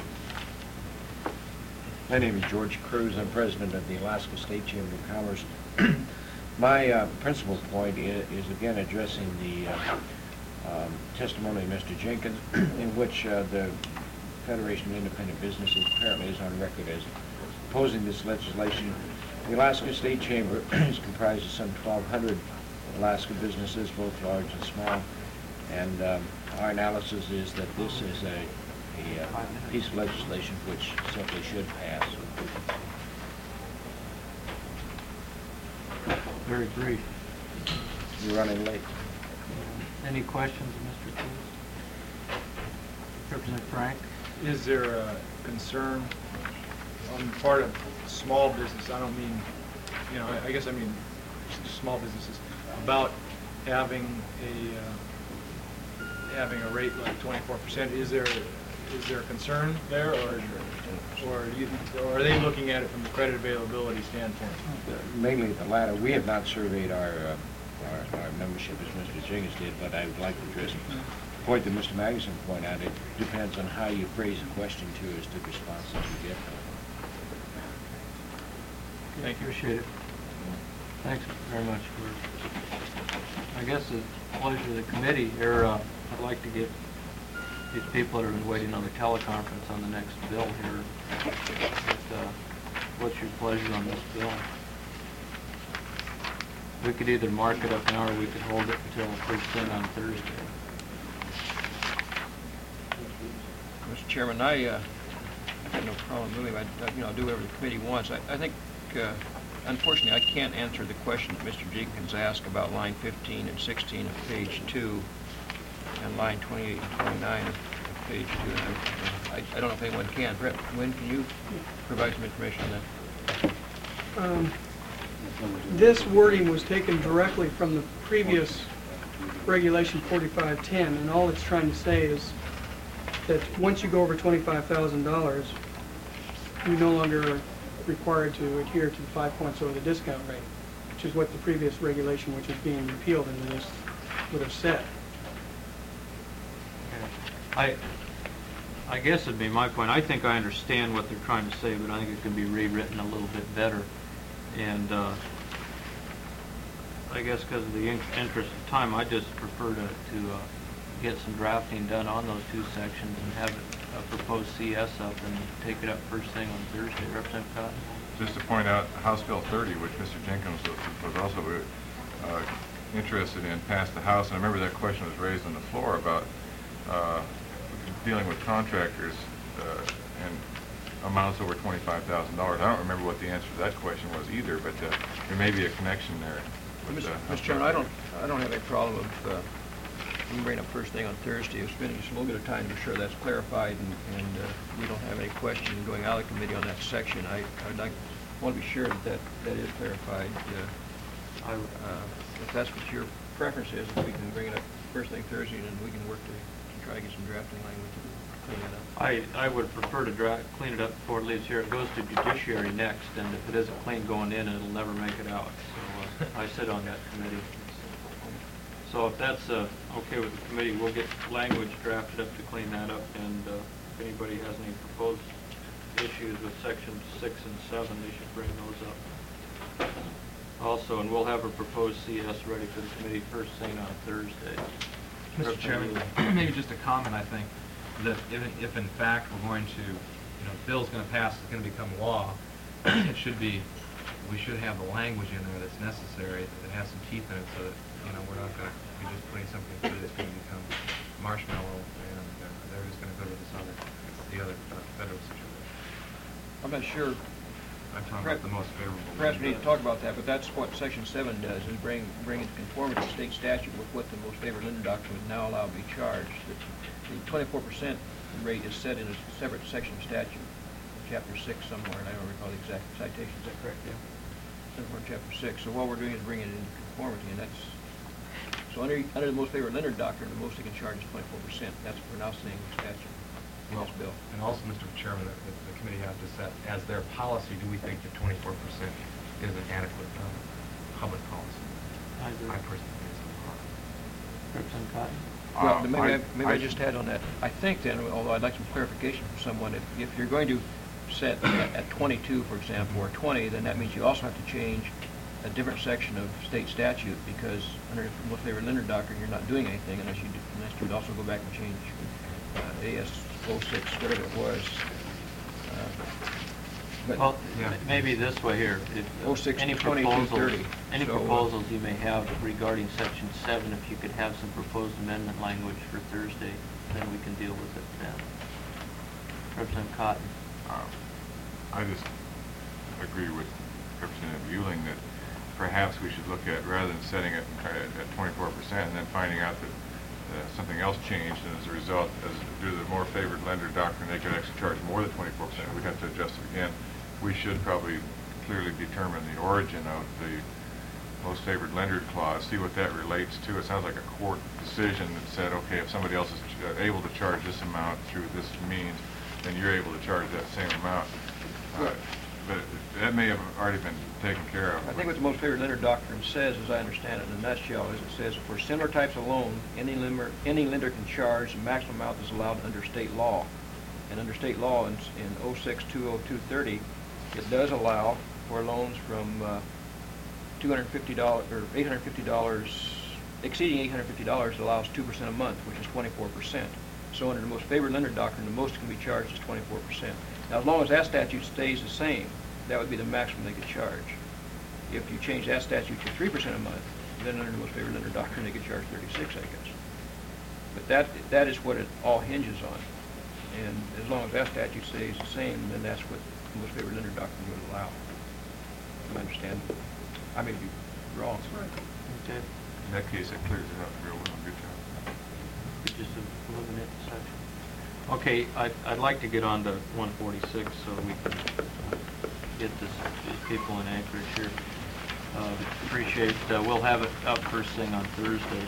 My name is George Cruz. I'm president of the Alaska State Chamber of Commerce. My uh, principal point is, is again addressing the uh, um, testimony of Mister Jenkins, in which uh, the Federation of Independent Businesses apparently is on record as opposing this legislation. The Alaska State Chamber is comprised of some twelve hundred Alaska businesses, both large and small, and um, our analysis is that this is a, a uh, piece of legislation which simply should pass. Very brief. You're running late. Any questions, Mister Cruz? Representative Frank? Is there a concern on the part of small business, I don't mean, you know, I I guess I mean s- small businesses, about having a, uh, having a rate like twenty-four percent? Is there, is there a concern there, or, or do you, or are they looking at it from the credit availability standpoint? Mainly the latter. We have not surveyed our, uh, our, our membership as Mister Jenkins did, but I would like to address the point that Mister Magnuson pointed out. It depends on how you phrase the question too as to the responses you get. Thank you. Appreciate it. Thanks very much for, I guess it's a pleasure of the committee here. Uh, I'd like to get these people that have been waiting on the teleconference on the next bill here. But, uh, what's your pleasure on this bill? We could either mark it up now or we could hold it until first thing on Thursday. Mister Chairman, I, uh, I've got no problem really, I, I- you know, do whatever the committee wants. I, I think, uh, unfortunately, I can't answer the question that Mister Jenkins asked about line fifteen and sixteen of page two, and line twenty-eight and twenty-nine of of page two. And I, I I don't know if anyone can. Brett, Wynn, can you provide some information on that? Um, This wording was taken directly from the previous regulation forty-five ten, and all it's trying to say is that once you go over twenty-five thousand dollars, you no longer are required to adhere to the five points over the discount rate, which is what the previous regulation, which is being repealed into this, would have said. I, I guess it'd be my point. I think I understand what they're trying to say, but I think it can be rewritten a little bit better. And uh, I guess because of the in- interest of time, I just prefer to, to uh, get some drafting done on those two sections and have it uh, proposed C S up and take it up first thing on Thursday. Representative Cotton? Just to point out, House Bill thirty, which Mister Jenkins was, was also uh, interested in, passed the House, and I remember that question was raised on the floor about uh, dealing with contractors uh, and amounts over twenty-five thousand dollars. I don't remember what the answer to that question was either, but uh, there may be a connection there. With, Mister uh, Mister Chairman, I don't, I don't have a problem with uh, we can bring it up first thing on Thursday. We're spending just a little bit of time to be sure that's clarified, and, and uh, we don't have any questions going out of the committee on that section. I, I'd like, want to be sure that that, that is clarified. Uh, I, uh, if that's what your preference is, we can bring it up first thing Thursday, and then we can work to, to try to get some drafting language to clean it up. I, I would prefer to dra clean it up before it leaves here. It goes to judiciary next, and if it isn't clean going in, it'll never make it out. So uh, I sit on that committee. So if that's uh, okay with the committee, we'll get language drafted up to clean that up, and uh, if anybody has any proposed issues with sections six and seven, they should bring those up. Also, and we'll have a proposed C S ready for the committee first thing on Thursday. Mister Chairman, maybe just a comment, I think, that if, if in fact we're going to, you know, the bill's going to pass, it's going to become law, it should be, we should have the language in there that's necessary, that has some teeth in it, so that, you know, we're not going to be just putting something through that's going to become marshmallow, and uh, they're just going to go to this other, the other uh, federal situation. I'm not sure. I'm talking about the most favorable. Perhaps we need to talk about that, but that's what Section seven does, is bring, bring into conformity the state statute with what the most favored lender doctrine would now allow to be charged. The the twenty-four percent rate is set in a separate section of statute, chapter six somewhere, and I don't recall the exact citation. Is that correct, yeah? Somewhere in chapter six. So what we're doing is bringing it into conformity, and that's, so under, under the most favored lender doctrine, the most they can charge is twenty-four percent. That's what we're now seeing in statute in Well, this bill. and also, Mister Chairman, the, the committee has to set, as their policy, do we think that twenty-four percent is an adequate uh, public policy? I agree. I personally think so. Representative Cotton? Well, Uh, then maybe I, I- maybe I I- just had on that, I think then, although I'd like some clarification from someone, if, if you're going to set at, at twenty-two, for example, or twenty, then that means you also have to change a different section of state statute, because under the most favored lender doctrine, you're not doing anything unless you, do- unless you would also go back and change uh, A S oh six, whatever it was. Uh, But Well, Yeah. m- maybe this way here. If, uh, oh six any to twenty-two proposals- thirty. Any So, uh, proposals you may have regarding section seven, if you could have some proposed amendment language for Thursday, then we can deal with it then. Representative Cotton? Uh, I just agree with Representative Euling that perhaps we should look at, rather than setting it at at twenty-four percent and then finding out that uh, something else changed, and as a result, as due to the more favored lender doctrine, they could actually charge more than twenty-four percent. We'd have to adjust it again. We should probably clearly determine the origin of the most favored lender clause, see what that relates to. It sounds like a court decision that said, okay, if somebody else is uh, able to charge this amount through this means, then you're able to charge that same amount. Uh, But that may have already been taken care of. I think what the most favored lender doctrine says, as I understand it in a nutshell, is it says, for similar types of loan, any lender, any lender can charge the maximum amount that's allowed under state law. And under state law in, in oh six two oh two thirty, it does allow for loans from uh, two hundred fifty dollars, or eight hundred fifty dollars, exceeding eight hundred fifty dollars, it allows two percent a month, which is twenty-four percent. So under the most favored lender doctrine, the most can be charged is twenty-four percent. Now, as long as that statute stays the same, that would be the maximum they could charge. If you change that statute to three percent a month, then under the most favored lender doctrine, they could charge thirty-six, I guess. But that, that is what it all hinges on. And as long as that statute stays the same, then that's what the most favored lender doctrine would allow. I understand. I may be wrong. Okay. In that case, that clears it up real well. Good job. Could just eliminate the section. Okay, I'd, I'd like to get on to one forty-six so we can get this, these people in Anchorage here. Uh, appreciate, uh, we'll have it up first thing on Thursday.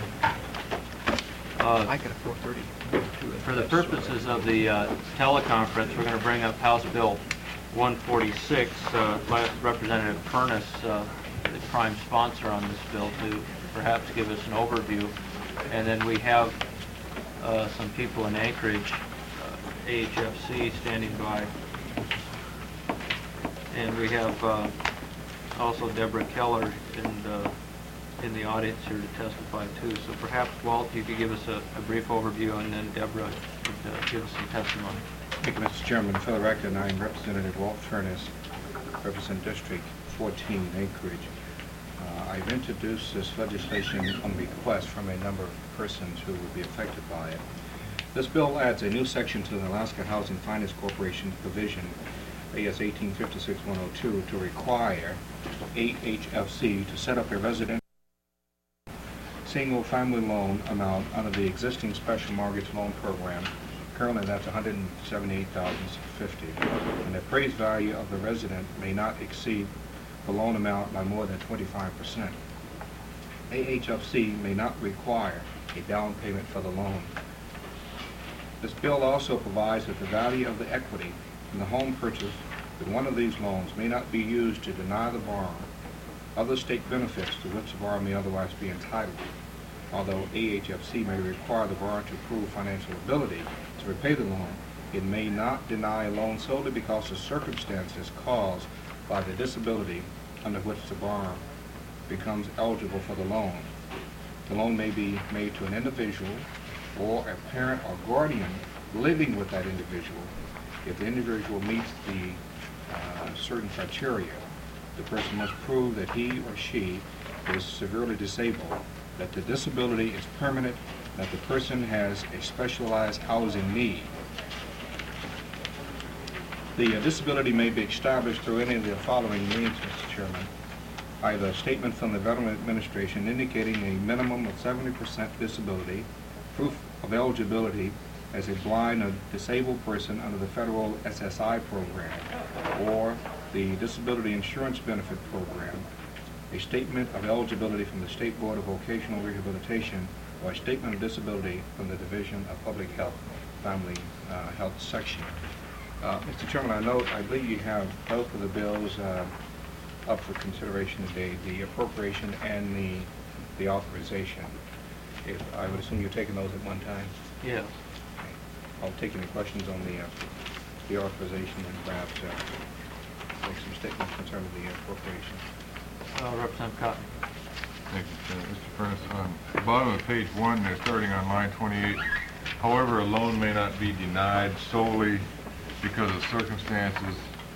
Uh, I could at four thirty. For the purposes of the uh, teleconference, we're going to bring up House Bill one forty-six. Uh, let Representative Furness, uh, the prime sponsor on this bill, to perhaps give us an overview. And then we have uh, some people in Anchorage, uh, A H F C, standing by. And we have uh, also Deborah Keller in, uh, in the audience here to testify too. So perhaps, Walt, you could give us a, a brief overview, and then Deborah could uh, give us some testimony. Thank you, Mister Chairman. For the record, I am Representative Walt Furness, represent District fourteen, Anchorage. Uh, I've introduced this legislation on request from a number of persons who would be affected by it. This bill adds a new section to the Alaska Housing Finance Corporation provision, A S eighteen fifty-six one oh two, to require A H F C to set up a residential single-family loan amount under the existing special mortgage loan program. Currently, that's one hundred seventy-eight thousand fifty dollars, and the appraised value of the resident may not exceed the loan amount by more than twenty-five percent. A H F C may not require a down payment for the loan. This bill also provides that the value of the equity in the home purchase with one of these loans may not be used to deny the borrower other state benefits to which the borrower may otherwise be entitled. Although A H F C may require the borrower to prove financial ability to repay the loan, it may not deny a loan solely because of circumstances caused by the disability under which the borrower becomes eligible for the loan. The loan may be made to an individual or a parent or guardian living with that individual if the individual meets the uh, certain criteria. The person must prove that he or she is severely disabled, that the disability is permanent, that the person has a specialized housing need. The uh, disability may be established through any of the following means, Mister Chairman. Either a statement from the Veteran Administration indicating a minimum of seventy percent disability, proof of eligibility as a blind or disabled person under the federal S S I program, or the Disability Insurance Benefit Program, a statement of eligibility from the State Board of Vocational Rehabilitation, or a statement of disability from the Division of Public Health, Family uh, Health Section. Uh, Mister Chairman, I note, I believe you have both of the bills uh, up for consideration today, the appropriation and the the authorization. If I would assume you're taking those at one time. Yes. I'll take any questions on the uh, the authorization and perhaps uh, make some statements concerning the appropriation. Uh, Representative Cotton. Thank you, Chairman. Mister Furnace, on the bottom of page one, they're starting on line twenty-eight. However, a loan may not be denied solely because of circumstances,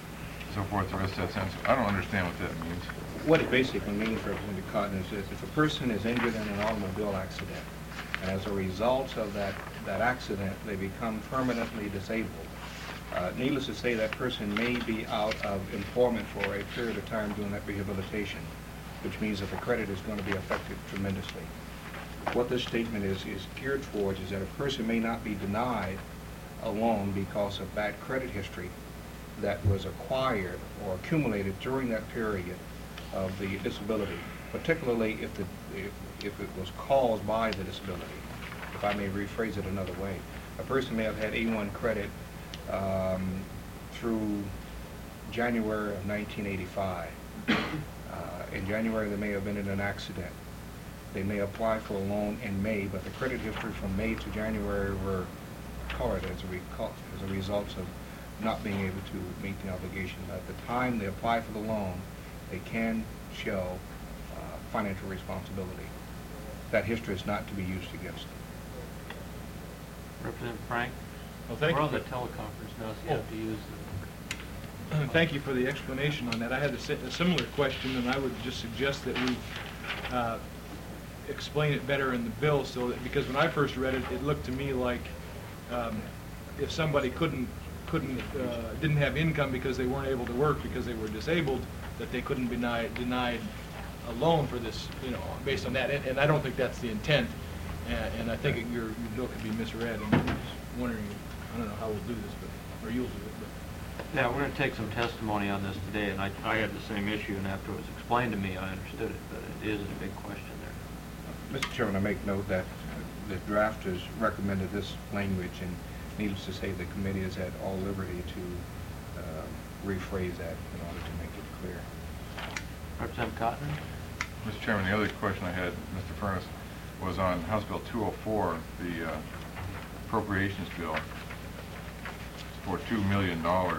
so forth, the rest of that sentence. I don't understand what that means. What it basically means, Representative Cotton, is if a person is injured in an automobile accident, and as a result of that, that accident, they become permanently disabled, uh, needless to say, that person may be out of employment for a period of time during that rehabilitation, which means that the credit is going to be affected tremendously. What this statement is, is geared towards is that a person may not be denied a loan because of bad credit history that was acquired or accumulated during that period of the disability, particularly if, the, if, if it was caused by the disability. If I may rephrase it another way, a person may have had A one credit um, through January of nineteen eighty-five. Uh, in January, they may have been in an accident. They may apply for a loan in May, but the credit history from May to January were colored as a, reco as a result of not being able to meet the obligation. At the time they apply for the loan, they can show uh, financial responsibility. That history is not to be used against them. Representative Frank. Well, thank We're you on the for- teleconference now, so you have to use the... Thank you for the explanation on that. I had a, si a similar question, and I would just suggest that we uh, explain it better in the bill, so that, because when I first read it, it looked to me like um, if somebody couldn't, couldn't, uh, didn't have income because they weren't able to work because they were disabled, that they couldn't be denied, denied a loan for this, you know, based on that. And, and I don't think that's the intent, and, and I think it, your, your bill could be misread. And I'm just wondering, I don't know how we'll do this, but or you'll do it. But. Yeah, we're going to take some testimony on this today, and I, I had the same issue, and after it was explained to me, I understood it, but it is a big question there. Mister Chairman, I make note that the drafters recommended this language, and needless to say, the committee is at all liberty to uh, rephrase that in order to make it clear. Representative Cotton? Mister Chairman, the other question I had, Mister Furnace, was on House Bill two oh four, the uh, appropriations bill for two million dollars.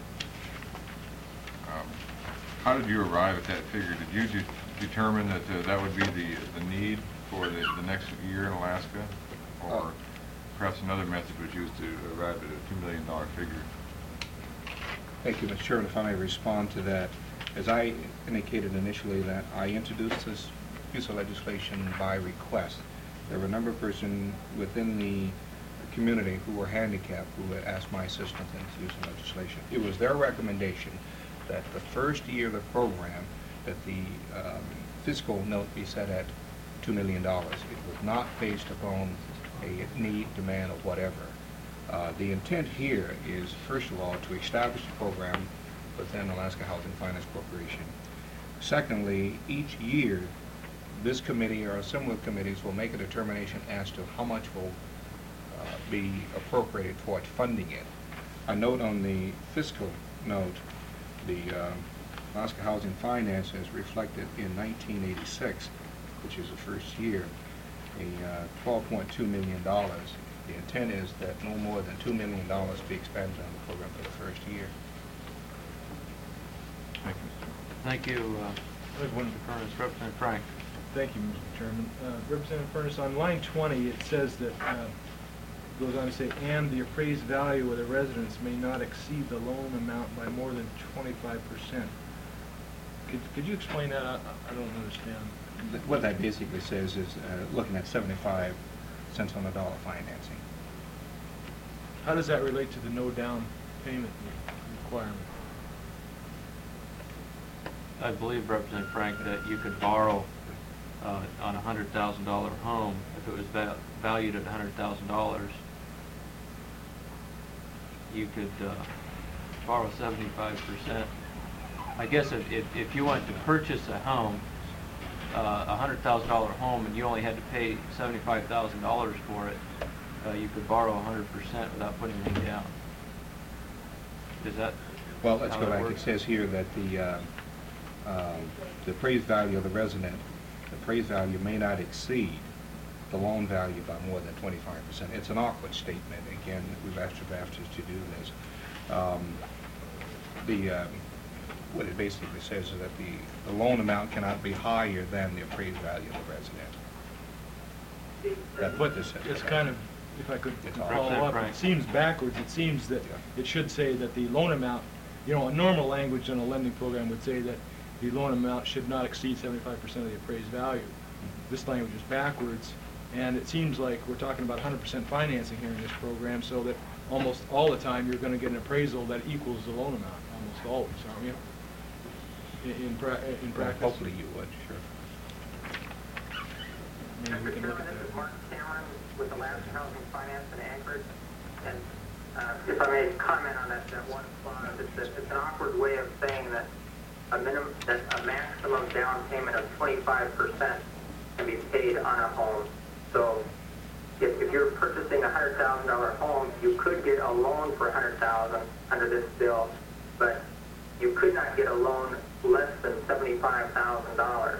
Um, how did you arrive at that figure? Did you de determine that uh, that would be the, the need for the, the next year in Alaska? Or Uh, perhaps another method was used to arrive at a two million dollar figure? Thank you, Mister Chairman. If I may respond to that. As I indicated initially, that I introduced this piece of legislation by request. There were a number of persons within the community who were handicapped who had asked my assistance in introducing legislation. It was their recommendation that the first year of the program, that the um, fiscal note be set at two million dollars. It was not based upon a need, demand, or whatever. Uh, the intent here is, first of all, to establish a program within Alaska Housing Finance Corporation. Secondly, each year, this committee or similar committees will make a determination as to how much will uh, be appropriated towards funding it. A note on the fiscal note, the uh, Alaska Housing Finance has reflected in nineteen eighty-six, which is the first year, a uh, twelve point two million dollars. The intent is that no more than two million dollars be expended on the program for the first year. Thank you, Mister Thank you, uh, I have one- Mister Furnace. Representative Frank. Thank you, Mister Chairman. Uh, Representative Furnace, on line twenty, it says that, uh, goes on to say, and the appraised value of the residence may not exceed the loan amount by more than twenty-five percent. Could, could you explain that? I, I don't understand. Th- What that basically says is uh, looking at seventy-five cents on the dollar financing. How does that relate to the no down payment requirement? I believe, Representative Frank, that you could borrow uh, on a hundred thousand dollar home, if it was va valued at a hundred thousand dollars, you could uh, borrow seventy-five percent. I guess if, if, if you wanted to purchase a home, uh, a hundred thousand dollar home, and you only had to pay seventy-five thousand dollars for it, uh, you could borrow a hundred percent without putting anything down. Is that Well, let's how go that back. It works? says here that the, uh, uh, the appraised value of the resident, the appraised value may not exceed the loan value by more than twenty-five percent. It's an awkward statement. Again, we've asked the drafters to do this. Um, the, uh, what it basically says is that the, the loan amount cannot be higher than the appraised value of the resident. That's what this says. It's kind of, if I could It's all- follow up, Frank. it seems backwards. It seems that Yeah. it should say that the loan amount, you know, a normal language in a lending program would say that the loan amount should not exceed seventy-five percent of the appraised value. This language is backwards, and it seems like we're talking about one hundred percent financing here in this program, so that almost all the time you're going to get an appraisal that equals the loan amount, almost always, aren't you? In, in pra- in practice? Hopefully you would, sure. Maybe we can look at This is that. Mark Cameron with Alaska Housing Finance in Anchorage. And uh, if I may comment on that, that one clause, it's, a- it's an awkward way of saying that a minimum, that a maximum down payment of twenty-five percent can be paid on a home. So if, if you're purchasing a one hundred thousand dollar home, you could get a loan for one hundred thousand dollars under this bill, but you could not get a loan less than seventy-five thousand dollars.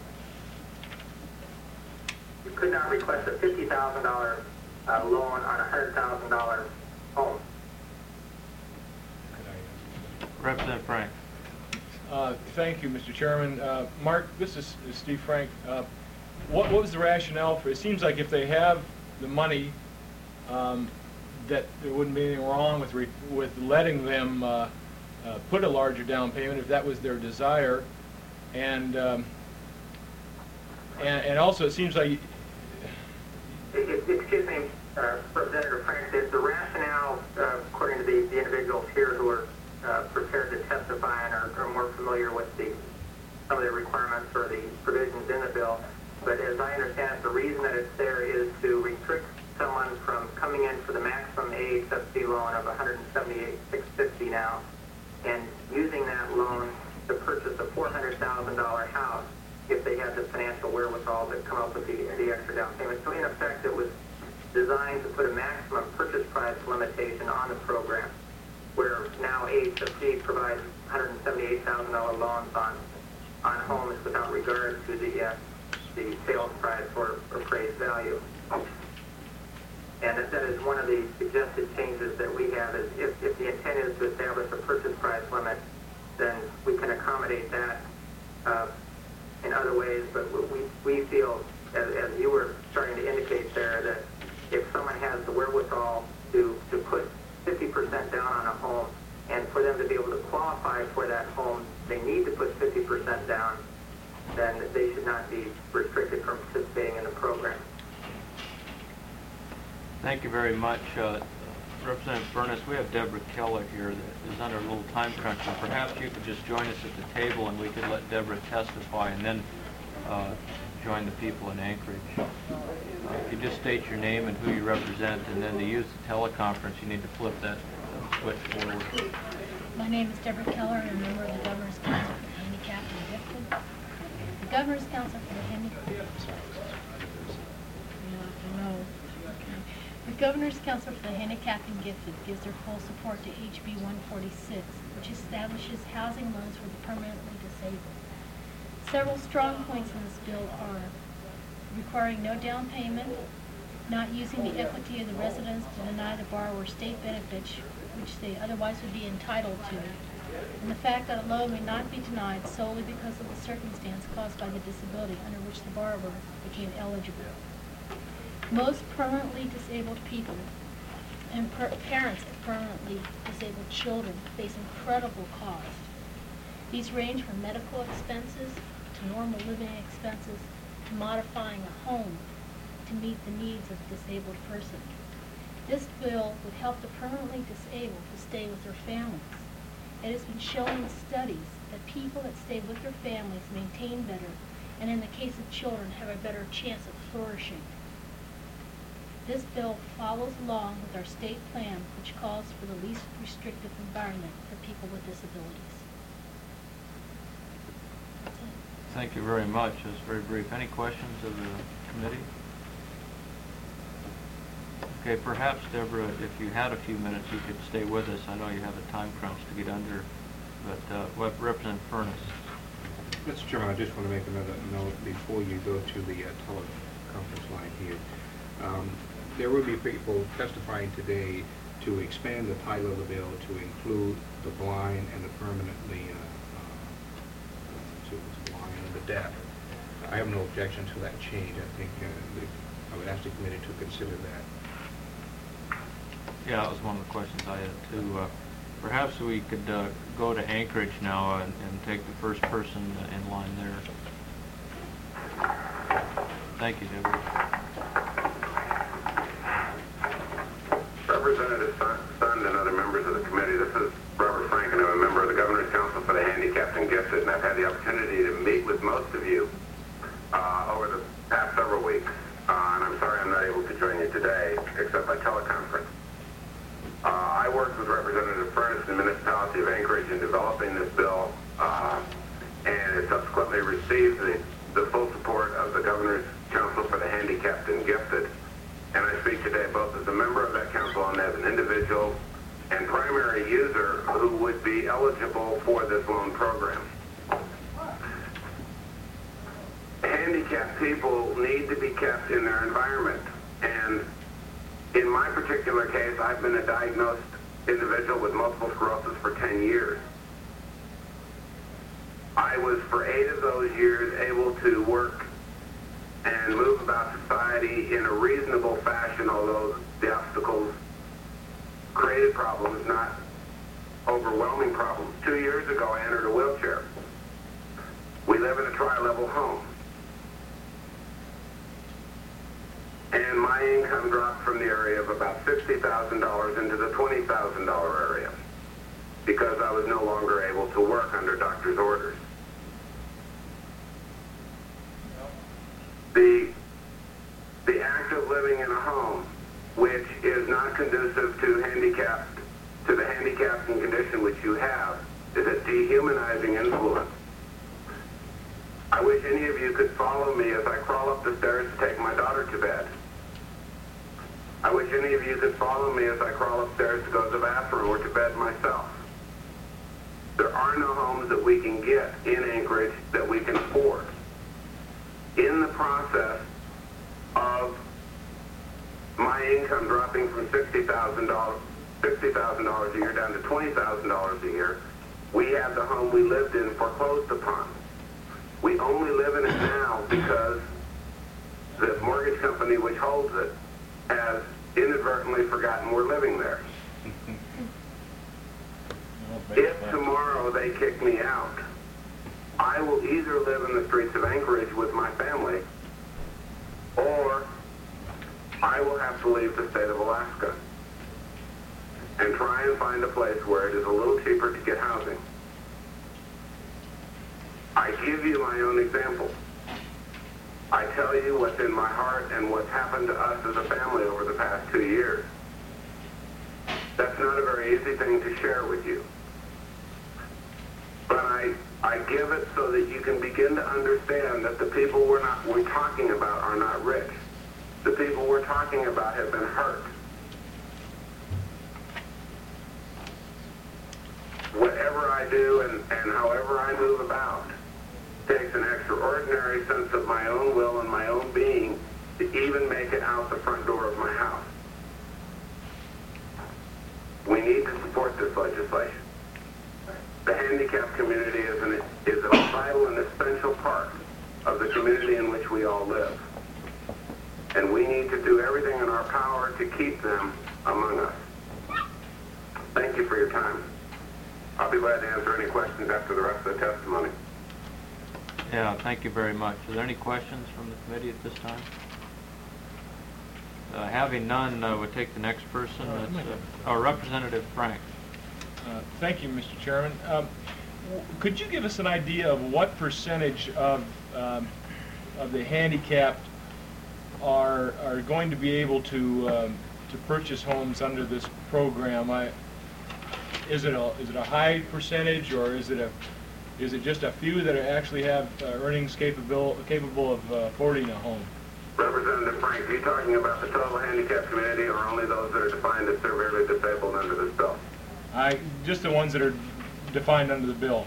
You could not request a fifty thousand dollar uh, loan on a one hundred thousand dollar home. Representative Frank? Uh, Thank you, Mister Chairman. Uh, Mark, this is is Steve Frank. Uh, What what was the rationale for, it seems like if they have the money, um, that there wouldn't be anything wrong with re- with letting them uh, uh, put a larger down payment if that was their desire. And um, and and also, it seems like, Excuse me, uh, Representative Frank, the, the rationale, uh, according to the, the individuals here who are uh, prepared to testify and are, are more familiar with the some of the requirements or the provisions in the bill, but as I understand it, the reason that it's there is to restrict someone from coming in for the maximum A H F C loan of one hundred seventy-eight thousand six hundred fifty dollars now, and using that loan to purchase a four hundred thousand dollar house if they had the financial wherewithal to come up with the, the extra down payment. So in effect, it was designed to put a maximum purchase price limitation on the program, where now A H F C provides one hundred seventy-eight thousand dollar loans on on homes without regard to the uh, the sales price or appraised value. And that, that is one of the suggested changes that we have, is if, if the intent is to establish a purchase price limit, then we can accommodate that uh, in other ways, but we, we feel, as, as you were starting to indicate there, that if someone has the wherewithal to, to put fifty percent down on a home, and for them to be able to qualify for that home, they need to put fifty percent down, then they should not be restricted from participating in the program. Thank you very much. Uh, Representative Furness, we have Deborah Keller here that is under a little time crunch, and perhaps you could just join us at the table and we could let Deborah testify, and then uh, join the people in Anchorage. Uh, if you just state your name and who you represent, and then to use the teleconference, you need to flip that uh, switch forward. My name is Deborah Keller, and I'm a member of the Governor's Council for the Handicapped and Gifted. The Governor's Council for the Handicapped... No. Okay. The Governor's Council for the Handicapped and Gifted gives their full support to H B one forty-six, which establishes housing loans for the permanently disabled. Several strong points in this bill are requiring no down payment, not using the equity of the residents to deny the borrower state benefits which they otherwise would be entitled to, and the fact that a loan may not be denied solely because of the circumstance caused by the disability under which the borrower became eligible. Most permanently disabled people and per parents of permanently disabled children face incredible costs. These range from medical expenses to normal living expenses to modifying a home to meet the needs of a disabled person. This bill would help the permanently disabled to stay with their families. It has been shown in studies that people that stay with their families maintain better, and in the case of children, have a better chance of flourishing. This bill follows along with our state plan, which calls for the least restrictive environment for people with disabilities. That's it. Thank you very much. That's very brief. Any questions of the committee? Okay, perhaps, Deborah, if you had a few minutes, you could stay with us. I know you have a time crunch to get under, but uh, Representative Furness. Mister Chairman, I just want to make another note before you go to the uh, teleconference line here. Um, there will be people testifying today to expand the title of the bill to include the blind and the permanently uh, uh, to the blind and the deaf. I have no objection to that change. I think uh, the, I would ask the committee to consider that. Yeah, that was one of the questions I had too. Uh, perhaps we could uh, go to Anchorage now and, and take the first person in line there. Thank you, Deborah. Representative Sund and other members of the committee, this is Robert Franken. I'm a member of the Governor's Council for the Handicapped and Gifted, and I've had the opportunity to meet with most of you uh, over the past several weeks. Uh, and I'm sorry I'm not able to join you today, except by teleconference. Uh, I worked with Representative Furness in the municipality of Anchorage in developing this bill, uh, and it subsequently received the, the full support of the Governor's Council for the Handicapped and Gifted. And I speak today both as a member of that council and as an individual and primary user who would be eligible for this loan program. Handicapped people need to be kept in their environment, and in my particular case, I've been a diagnosed individual with multiple sclerosis for ten years. I was for eight of those years able to work and move about society in a reasonable fashion, although the obstacles created problems, not overwhelming problems. Two years ago, I entered a wheelchair. We live in a tri-level home. And my income dropped from the area of about sixty thousand dollars into the twenty thousand dollar area because I was no longer able to work under doctor's orders. The, the act of living in a home, which is not conducive to handicapped, to the handicapping condition which you have, is a dehumanizing influence. I wish any of you could follow me as I crawl up the stairs to take my daughter to bed. I wish any of you could follow me as I crawl upstairs to go to the bathroom or to bed myself. There are no homes that we can get in Anchorage that we can afford. In the process of my income dropping from sixty thousand dollars sixty thousand dollars a year down to twenty thousand dollars a year, we had the home we lived in foreclosed upon. We only live in it now because the mortgage company which holds it has inadvertently forgotten we're living there. If tomorrow they kick me out, I will either live in the streets of Anchorage with my family, or I will have to leave the state of Alaska and try and find a place where it is a little cheaper to get housing. I give you my own example. I tell you what's in my heart and what's happened to us as a family over the past two years. That's not a very easy thing to share with you. But I, I give it so that you can begin to understand that the people we're not we're talking about are not rich. The people we're talking about have been hurt. Whatever I do and, and however I move about takes an extraordinary sense of my own will and my own being to even make it out the front door of my house. We need to support this legislation. The handicapped community is, an, is a vital and essential part of the community in which we all live. And we need to do everything in our power to keep them among us. Thank you for your time. I'll be glad to answer any questions after the rest of the testimony. Yeah, thank you very much. Are there any questions from the committee at this time? Uh, having none, uh, we'll take the next person. Uh, That's uh, our Representative Frank. Uh, Thank you, Mister Chairman. Um, w- Could you give us an idea of what percentage of, um, of the handicapped are, are going to be able to, um, to purchase homes under this program? I, is it a, is it a high percentage, or is it a, is it just a few that actually have uh, earnings capable, capable of uh, affording a home? Representative Frank, are you talking about the total handicapped community or only those that are defined as severely disabled under this bill? I, just the ones that are defined under the bill.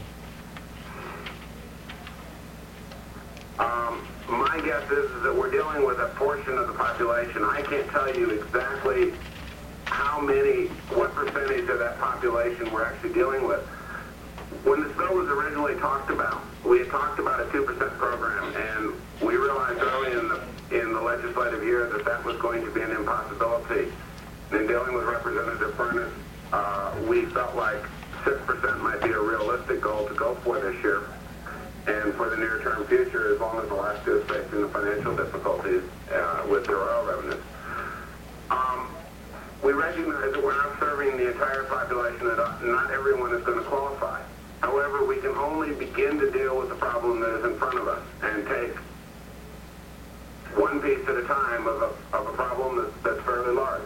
Um, my guess is, is that we're dealing with a portion of the population. I can't tell you exactly how many, what percentage of that population we're actually dealing with. When this bill was originally talked about, we had talked about a two percent program, and we realized early in the, in the legislative year that that was going to be an impossibility. And in dealing with Representative Furness, uh, we felt like six percent might be a realistic goal to go for this year. And for the near-term future, as long as Alaska is facing the financial difficulties uh, with their oil revenues. Um, we recognize that we're not serving the entire population, that not everyone is going to qualify. However, we can only begin to deal with the problem that is in front of us and take one piece at a time of a, of a problem that's, that's fairly large.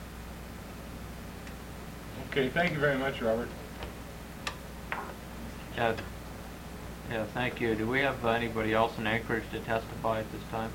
Okay, thank you very much, Robert. Yeah, yeah, thank you. Do we have uh, anybody else in Anchorage to testify at this time?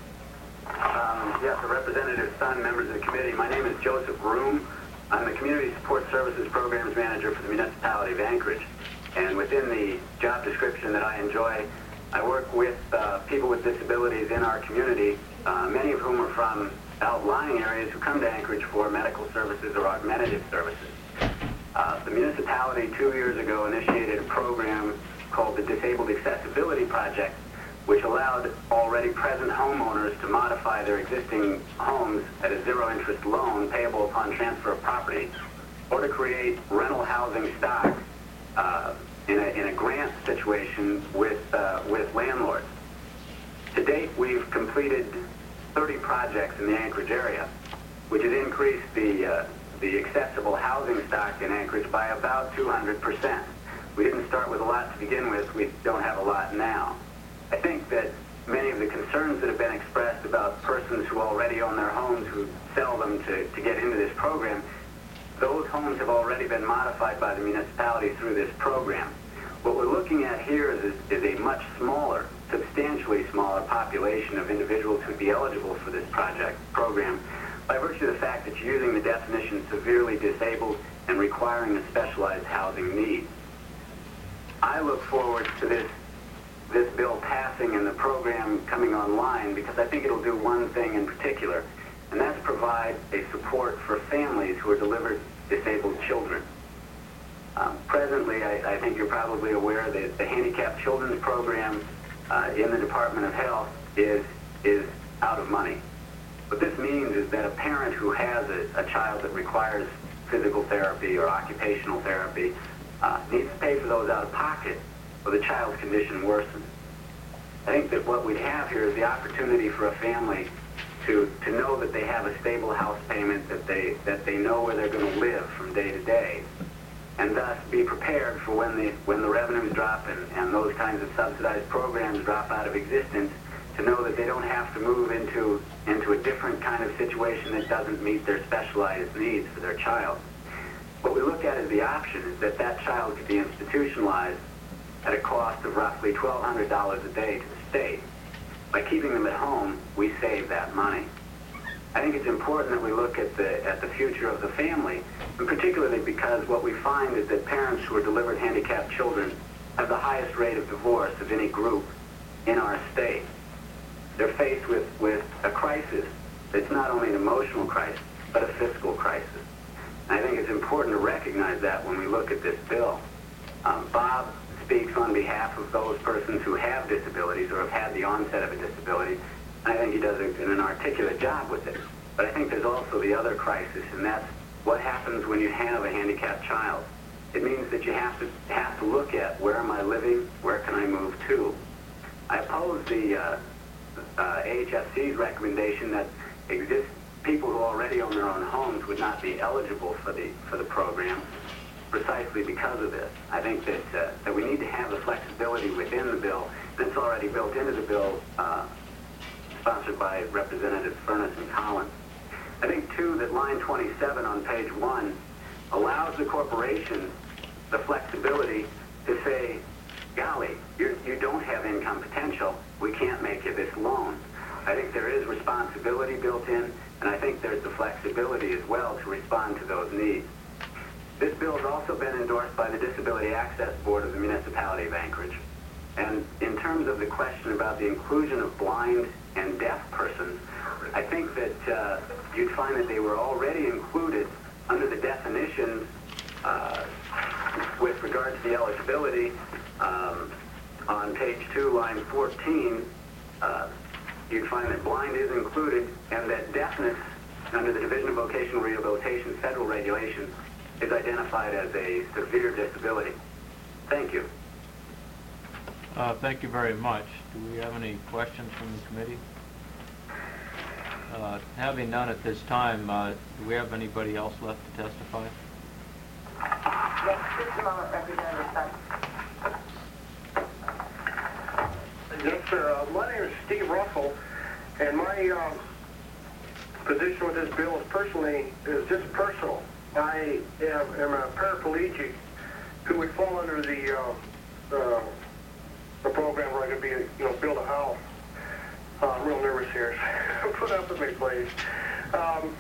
Um, yes, the representative's son, members of the committee. My name is Joseph Room. I'm the Community Support Services Programs Manager for the Municipality of Anchorage. And within the job description that I enjoy, I work with uh, people with disabilities in our community, uh, many of whom are from outlying areas who come to Anchorage for medical services or augmentative services. Uh, the municipality two years ago initiated a program called the Disabled Accessibility Project, which allowed already present homeowners to modify their existing homes at a zero-interest loan payable upon transfer of property, or to create rental housing stock uh, in, a, in a grant situation with, uh, with landlords. To date, we've completed thirty projects in the Anchorage area, which has increased the, uh, the accessible housing stock in Anchorage by about two hundred percent. We didn't start with a lot to begin with. We don't have a lot now. I think that many of the concerns that have been expressed about persons who already own their homes who sell them to, to get into this program, those homes have already been modified by the municipality through this program. What we're looking at here is, is a much smaller, substantially smaller population of individuals who'd be eligible for this project program by virtue of the fact that you're using the definition severely disabled and requiring a specialized housing need. I look forward to this this bill passing and the program coming online because I think it'll do one thing in particular, and that's provide a support for families who are delivered disabled children. Um, presently, I, I think you're probably aware that the Handicapped Children's Program uh, in the Department of Health is, is out of money. What this means is that a parent who has a, a child that requires physical therapy or occupational therapy uh, needs to pay for those out of pocket or the child's condition worsens. I think that what we have here is the opportunity for a family to, to know that they have a stable house payment, that they, that they know where they're going to live from day to day, and thus be prepared for when the, when the revenues drop and, and those kinds of subsidized programs drop out of existence, to know that they don't have to move into, into a different kind of situation that doesn't meet their specialized needs for their child. What we look at as the option is that that child could be institutionalized at a cost of roughly twelve hundred dollars a day to the state. By keeping them at home, we save that money. I think it's important that we look at the, at the future of the family, and particularly because what we find is that parents who are delivered handicapped children have the highest rate of divorce of any group in our state. They're faced with, with a crisis that's not only an emotional crisis, but a fiscal crisis. And I think it's important to recognize that when we look at this bill. Um, Bob speaks on behalf of those persons who have disabilities or have had the onset of a disability. I think he does a, an articulate job with it. But I think there's also the other crisis, and that's what happens when you have a handicapped child. It means that you have to have to look at where am I living, where can I move to. I oppose the uh, uh, A H S C's recommendation that exist people who already own their own homes would not be eligible for the for the program, precisely because of this. I think that uh, that we need to have the flexibility within the bill that's already built into the bill, uh, sponsored by Representatives Furness and Collins. I think, too, that line twenty-seven on page one allows the corporation the flexibility to say, golly, you're, you don't have income potential. We can't make you this loan. I think there is responsibility built in, and I think there's the flexibility as well to respond to those needs. This bill has also been endorsed by the Disability Access Board of the Municipality of Anchorage. And in terms of the question about the inclusion of blind and deaf persons, I think that uh, you'd find that they were already included under the definitions uh, with regard to the eligibility um, on page two, line fourteen. Uh, you'd find that blind is included and that deafness under the Division of Vocational Rehabilitation federal regulations is identified as a severe disability. Thank you. Uh, thank you very much. Do we have any questions from the committee? Uh, having none at this time, uh, do we have anybody else left to testify? Yes, just a moment, Representative Sutton. Yes, sir. Uh, my name is Steve Russell, and my um, position with this bill is personally is just personal. I am, am a paraplegic who would fall under the uh, uh, the program where I could be, you know, build a house. Uh, I'm real nervous here. Put up with me, please. Um,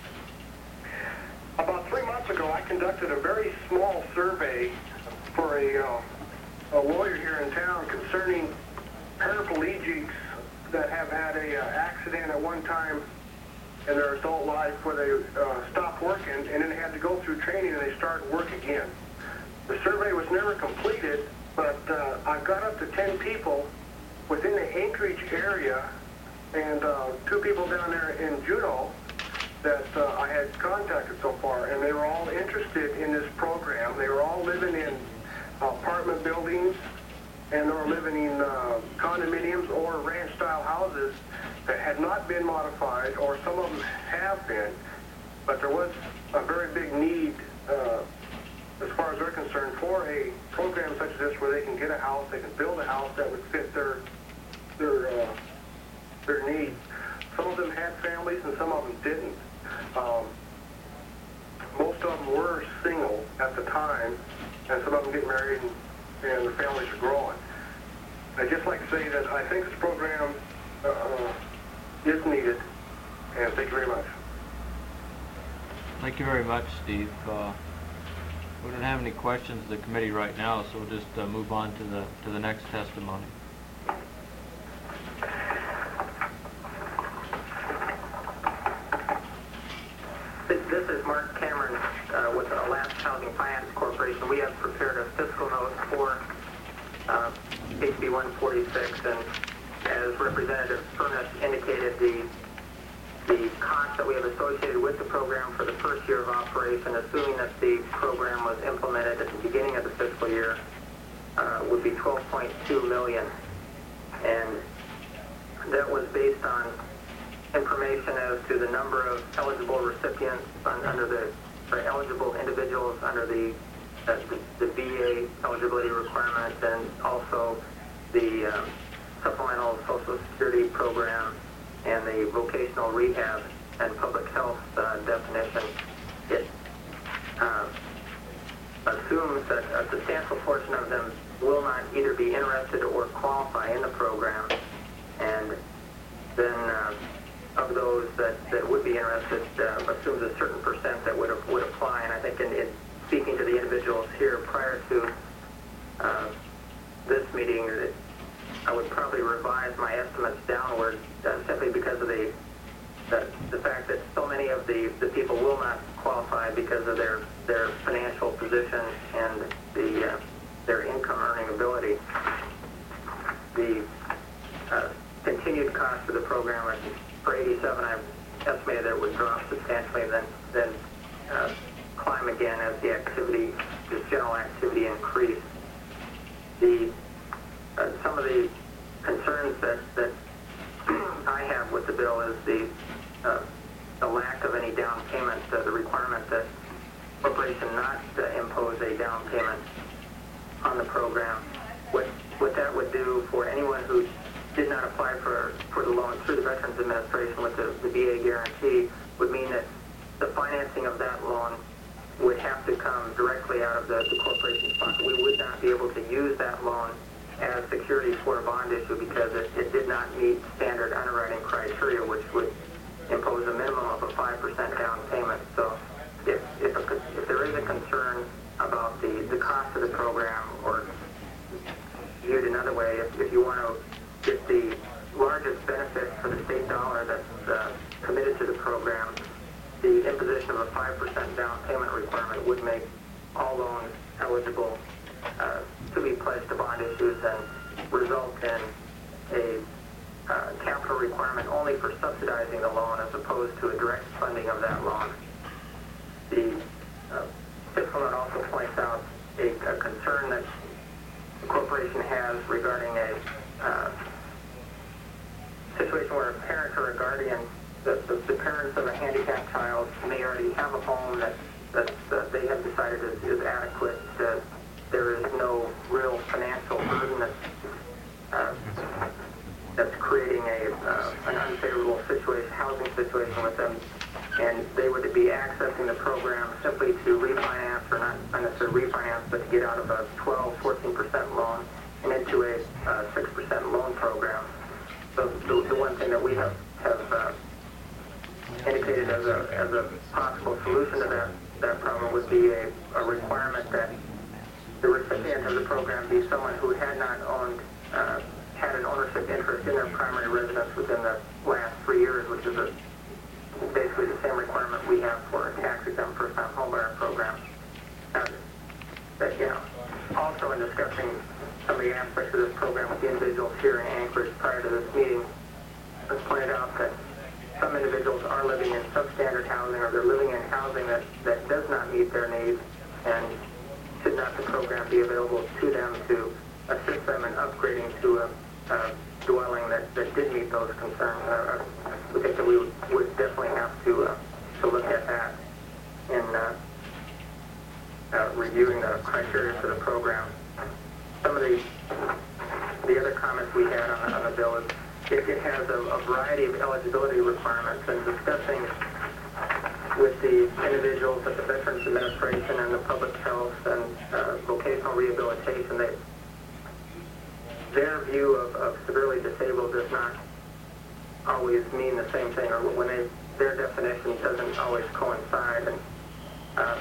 about three months ago, I conducted a very small survey for a, uh, a lawyer here in town concerning paraplegics that have had a uh, accident at one time in their adult life where they uh, stopped working and then they had to go through training and they started work again. The survey was never completed, but uh, I've got up to ten people within the Anchorage area and uh, two people down there in Juneau that uh, I had contacted so far, and they were all interested in this program. They were all living in apartment buildings, and they were living in uh, condominiums or ranch-style houses that had not been modified, or some of them have been, but there was a very big need, uh, as far as they're concerned, for a program such as this where they can get a house, they can build a house that would fit their their uh, their needs. Some of them had families and some of them didn't. Um, most of them were single at the time, and some of them get married and, and their families are growing. I'd just like to say that I think this program uh, is needed, and thank you very much. Thank you very much, Steve. Uh, we don't have any questions of the committee right now, so we'll just uh, move on to the to the next testimony. This is Mark Cameron uh, with the Alaska Housing Finance Corporation. We have prepared a fiscal note for uh, H B one forty-six, and as Representative Furness indicated, the the cost that we have associated with the program for the first year of operation, assuming that the program was implemented at the beginning of the fiscal year, uh, would be twelve point two million dollars. And that was based on information as to the number of eligible recipients on, under the, or eligible individuals under the, uh, the, the V A eligibility requirements, and also the um, supplemental Social Security program and the vocational rehab and public health uh, definition, it uh, assumes that a substantial portion of them will not either be interested or qualify in the program, and then uh, of those that, that would be interested uh, assumes a certain percent that would would apply. And I think in, in speaking to the individuals here prior to uh, this meeting, that I would probably revise my estimates downward uh, simply because of the, the the fact that so many of the, the people will not qualify because of their their financial position and the uh, their income earning ability. The uh, continued cost of the program, I think for eighty-seven, I've estimated that it would drop substantially and then, then uh, climb again as the activity, just general activity increased. The, uh, some of the concerns that, that I have with the bill is the, uh, the lack of any down payment, uh, the requirement that corporation not uh, impose a down payment on the program. What, what that would do for anyone who did not apply for, for the loan through the Veterans Administration with the, the V A guarantee would mean that the financing of that loan would have to come directly out of the, the corporation's pocket. We would not be able to use that loan as security for a bond issue because it, it did not meet standard underwriting criteria, which would impose a minimum of a five percent down payment. So if, if, a, if there is a concern about the, the cost of the program, or viewed another way, if, if you want to get the largest benefit for the state dollar that's uh, committed to the program, the imposition of a five percent down payment requirement would make all loans eligible uh, to be pledged to bond issues and result in a uh, capital requirement only for subsidizing the loan as opposed to a direct funding of that loan. The uh, fiscal note also points out a, a concern that the corporation has regarding a uh, situation where a parent or a guardian, the, the, the parents of a handicapped child may already have a home that, that uh, they have decided is, is adequate. Uh, there is no real financial burden that's, uh, that's creating a, uh, an unfavorable situation, housing situation with them, and they would be accessing the program simply to refinance, or not, not necessarily refinance, but to get out of a twelve, fourteen percent loan and into a uh, six percent loan program. So the, the one thing that we have, have uh, indicated as a, as a possible solution to that, that problem would be a, a requirement that the recipient of the program be someone who had not owned, uh, had an ownership interest in their primary residence within the last three years, which is a, basically the same requirement we have for a tax-exempt first-time homebuyer program. Uh, that, you know, also in discussing some of the aspects of this program with the individuals here in Anchorage prior to this meeting, it's pointed out that some individuals are living in substandard housing, or they're living in housing that, that does not meet their needs, and should not the program be available to them to assist them in upgrading to a, a dwelling that, that did meet those concerns. Uh, we think that we would, would definitely have to, uh, to look at that in uh, uh, reviewing the criteria for the program. Some of the, the other comments we had on, on the bill is it, it has a, a variety of eligibility requirements, and discussing with the individuals at the Veterans Administration and the Public Health and uh, Vocational Rehabilitation, they, their view of, of severely disabled does not always mean the same thing, or when they, their definition doesn't always coincide. And uh,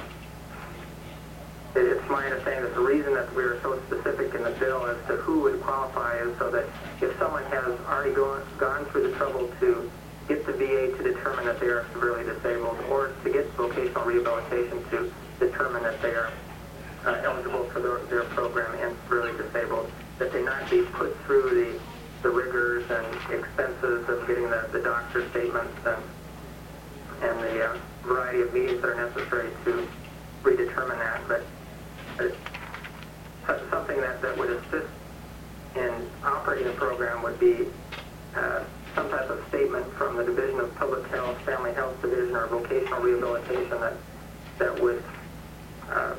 it's my understanding that the reason that we are so specific in the bill as to who would qualify is so that if someone has already gone, gone through the trouble to get the V A to determine that they are severely disabled, or to get vocational rehabilitation to determine that they are uh, eligible for their, their program and severely disabled, that they not be put through the, the rigors and expenses of getting the, the doctor's statements and, and the uh, variety of meetings that are necessary to redetermine that. But uh, something that, that would assist in operating the program would be uh, some type of statement from the Division of Public Health, Family Health Division, or Vocational Rehabilitation that that would uh,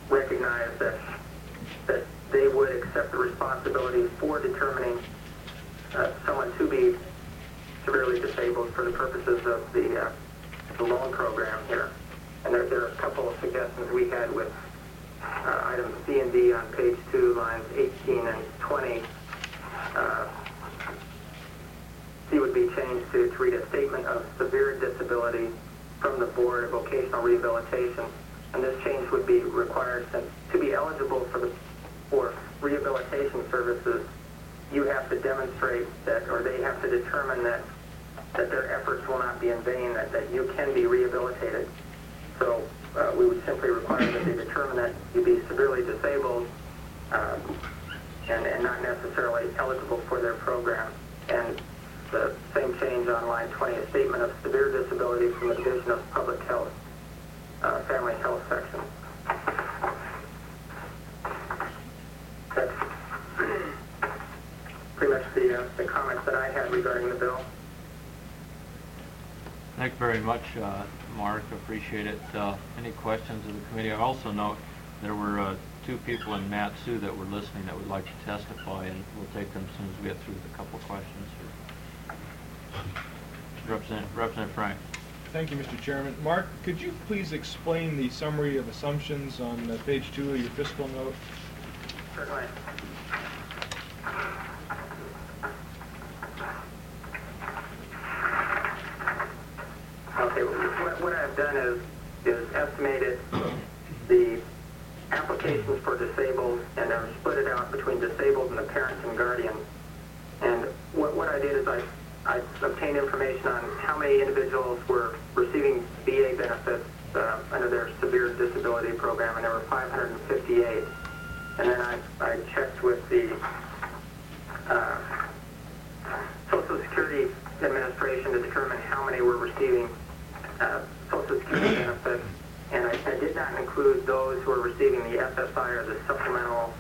recognize that that they would accept the responsibility for determining uh, someone to be severely disabled for the purposes of the, uh, the loan program here. And there, there are a couple of suggestions we had with uh, items C and D on page two, lines eighteen and twenty. Uh, C would be changed to, to read a statement of severe disability from the Board of Vocational Rehabilitation. And this change would be required since to be eligible for the for rehabilitation services, you have to demonstrate that, or they have to determine that that their efforts will not be in vain, that, that you can be rehabilitated. So uh, we would simply require that they determine that you be severely disabled uh, and, and not necessarily eligible for their program. And the same change on line twenty, a statement of severe disability from the Division of Public Health, uh, Family Health section. That's pretty much the, uh, the comments that I had regarding the bill. Thank you very much, uh, Mark. Appreciate it. Uh, any questions of the committee? I also note there were uh, two people in Matsu that were listening that would like to testify, and we'll take them as soon as we get through the couple of questions here. Representative, Representative Frank. Thank you, Mister Chairman. Mark, could you please explain the summary of assumptions on uh, page two of your fiscal note? Certainly. Okay, what, what I've done is, is estimated the applications for disabled, and I've split it out between disabled and the parents and guardians. And what, what I did is I, I obtained information on how many individuals were receiving V A benefits uh, under their severe disability program, and there were five hundred fifty-eight. And then I, I checked with the uh, Social Security Administration to determine how many were receiving uh, Social Security benefits, and I, I did not include those who are receiving the S S I or the Supplemental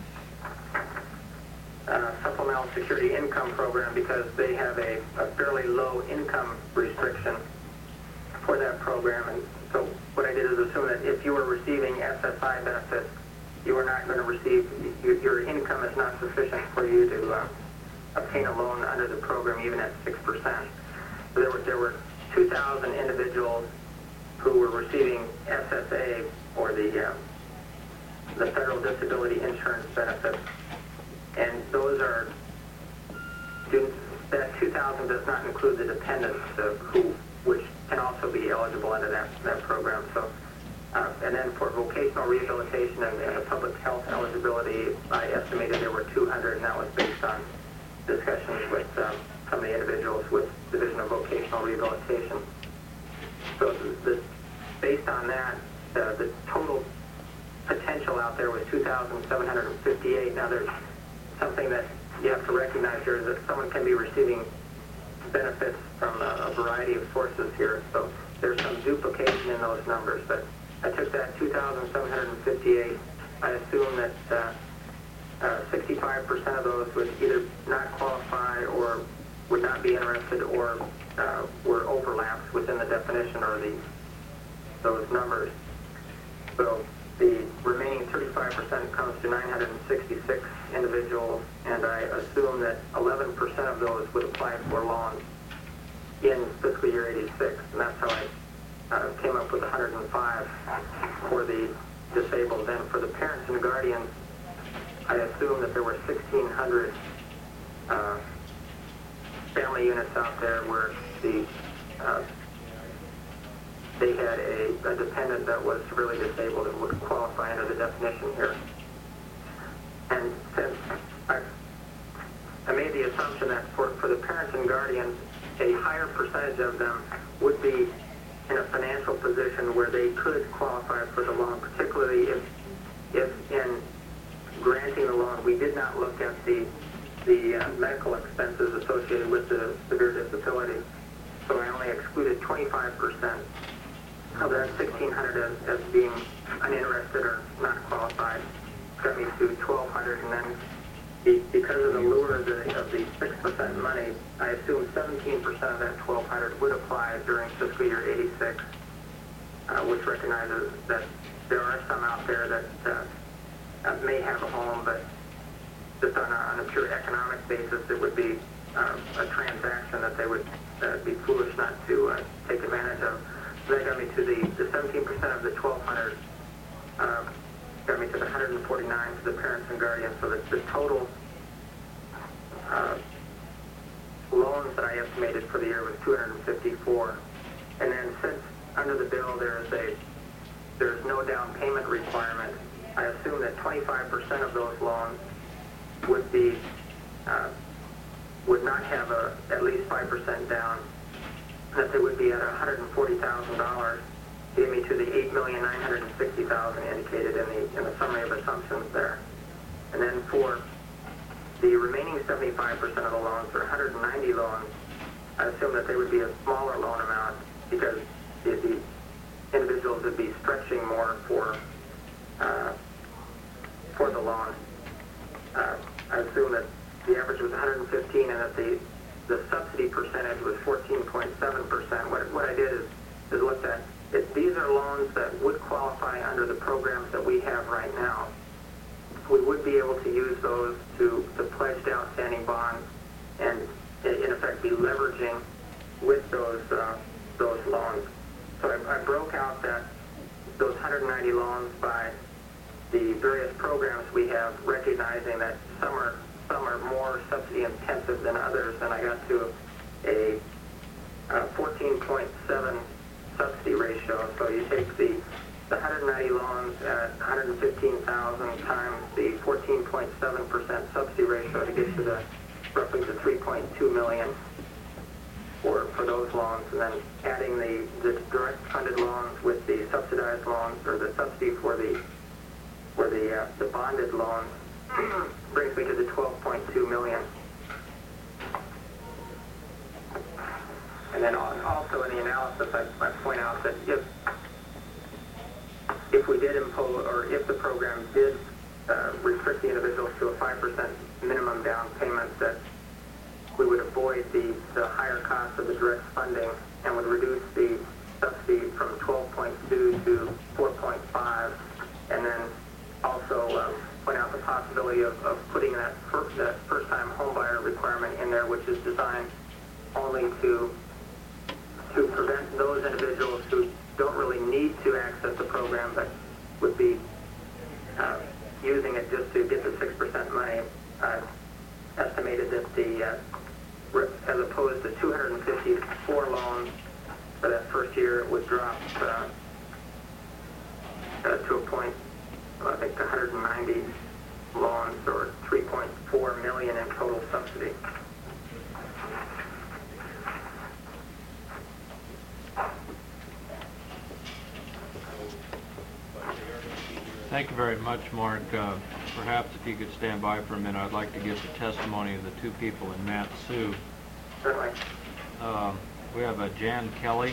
uh, Supplemental Security Income Program because they have a, a fairly low income restriction for that program. And so what I did is assume that if you were receiving S S I benefits, you are not going to receive, your, your income is not sufficient for you to uh, obtain a loan under the program even at six percent. So there were, there were two thousand individuals who were receiving S S A or the, uh, the Federal Disability Insurance benefits. And those are, that two thousand does not include the dependents uh, who, which can also be eligible under that, that program. So, uh, and then for vocational rehabilitation and, and the public health eligibility, I estimated there were two hundred, and that was based on discussions with um, some of the individuals with Division of Vocational Rehabilitation. So the, the, based on that, uh, the total potential out there was two thousand seven hundred fifty-eight. Now there's something that you have to recognize here is that someone can be receiving benefits from a, a variety of sources here. So there's some duplication in those numbers. But I took that two thousand seven hundred fifty-eight. I assume that uh, uh, sixty-five percent of those would either not qualify or would not be interested or uh, were overlaps within the definition or the those numbers. So the remaining thirty-five percent comes to nine hundred sixty-six individuals, and I assume that eleven percent of those would apply for loans in fiscal year eighty-six, and that's how I uh, came up with one hundred five for the disabled. Then for the parents and guardians, I assume that there were sixteen hundred uh, family units out there where the uh, they had a, a dependent that was severely disabled and would qualify under the definition here. And since I, I made the assumption that for, for the parents and guardians, a higher percentage of them would be in a financial position where they could qualify for the loan, particularly if, if in granting the loan, we did not look at the, the uh, medical expenses associated with the severe disability. So I only excluded twenty-five percent of that sixteen hundred as, as being uninterested or not qualified. Got me to twelve hundred, and then be, because of the lure of the, of the six percent money, I assume seventeen percent of that twelve hundred would apply during fiscal year eighty-six, uh, which recognizes that there are some out there that uh, uh, may have a home, but just on a, on a pure economic basis, it would be uh, a transaction that they would uh, be foolish not to uh, take advantage of. So that got me to the, the seventeen percent of the twelve hundred, uh, got me to the one hundred forty-nine to the parents and guardians. So that the total uh, loans that I estimated for the year was two hundred fifty-four. And then since under the bill there is a there's no down payment requirement, I assume that twenty-five percent of those loans would be uh, would not have a at least five percent down, that they would be at one hundred forty thousand dollars, gave me to the eight million nine hundred sixty thousand dollars indicated in the in the summary of assumptions there. And then for the remaining seventy-five percent of the loans, or one hundred ninety loans, I assume that they would be a smaller loan amount because the, the individuals would be stretching more for uh, for the loan. Uh, I assume that the average was one hundred fifteen and that the the subsidy percentage was fourteen point seven percent. What, what I did is, is looked at, it, these are loans that would qualify under the programs that we have right now. We would be able to use those to, to pledge the outstanding bonds and in, in effect be leveraging with those, uh, those loans. So I, I broke out that those one hundred ninety loans by the various programs we have, recognizing that some are some are more subsidy intensive than others, and I got to a, a fourteen point seven subsidy ratio. So you take the the one hundred ninety loans at one hundred fifteen thousand times the fourteen point seven percent subsidy ratio to get to the roughly the three point two million for for those loans, and then adding the the direct funded loans with the subsidized loans, or the subsidy for the for the uh, the bonded loans, brings me to the twelve point two million. And then also in the analysis, I, I point out that if if we did impose, or if the program did uh, restrict the individuals to a five percent minimum down payment, that we would avoid the, the higher cost of the direct funding and would reduce the subsidy from twelve point two to four point five, and then also uh, point out the possibility of, of putting that, fir that first-time homebuyer requirement in there, which is designed only to to prevent those individuals who don't really need to access the program but would be uh, using it just to get the six percent money. Uh, estimated that the, uh, as opposed to two hundred fifty-four loans for that first year, it would drop uh, uh, to a point, I think, one hundred ninety loans, or three point four million in total subsidy. Thank you very much, Mark. Uh, perhaps if you could stand by for a minute, I'd like to get the testimony of the two people in Mat-Su. Certainly. Um, we have a Jan Kelly.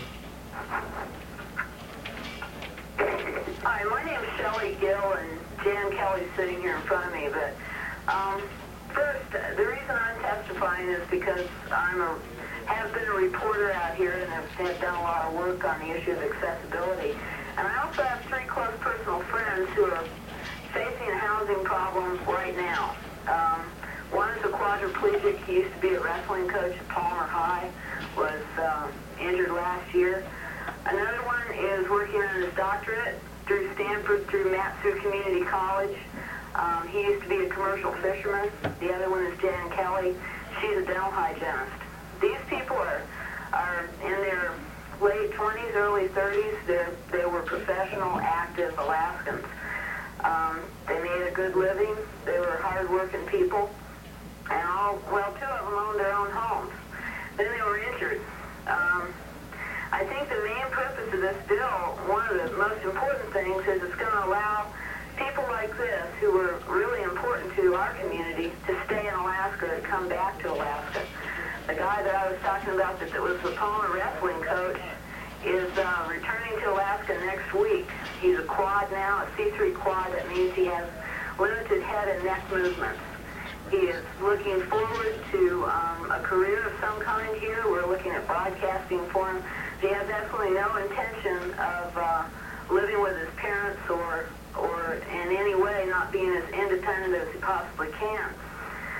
Hi, my name is Shelley Gill, and Jan Kelly's sitting here in front of me. But um, first, the reason I'm testifying is because I'm a have been a reporter out here and have, have done a lot of work on the issue of accessibility. And I also have three close personal friends who are facing a housing problem right now. Um, one is a quadriplegic. He used to be a wrestling coach at Palmer High, was uh, injured last year. Another one is working on his doctorate through Stanford, through Mat-Su Community College. Um, he used to be a commercial fisherman. The other one is Jan Kelly. She's a dental hygienist. These people are, are in their late twenties, early thirties. They're, they were professional, active Alaskans. Um, they made a good living. They were hard-working people. And all, well, two of them owned their own homes. Then they were injured. Um, I think the main purpose of this bill, one of the most important things, is it's going to allow people like this, who are really important to our community, to stay in Alaska, to come back to Alaska. The guy that I was talking about that, that was the Palmer wrestling coach is uh, returning to Alaska next week. He's a quad now, a C three quad. That means he has limited head and neck movements. He is looking forward to um, a career of some kind here. We're looking at broadcasting for him. He has absolutely no intention of uh, living with his parents or, or in any way not being as independent as he possibly can.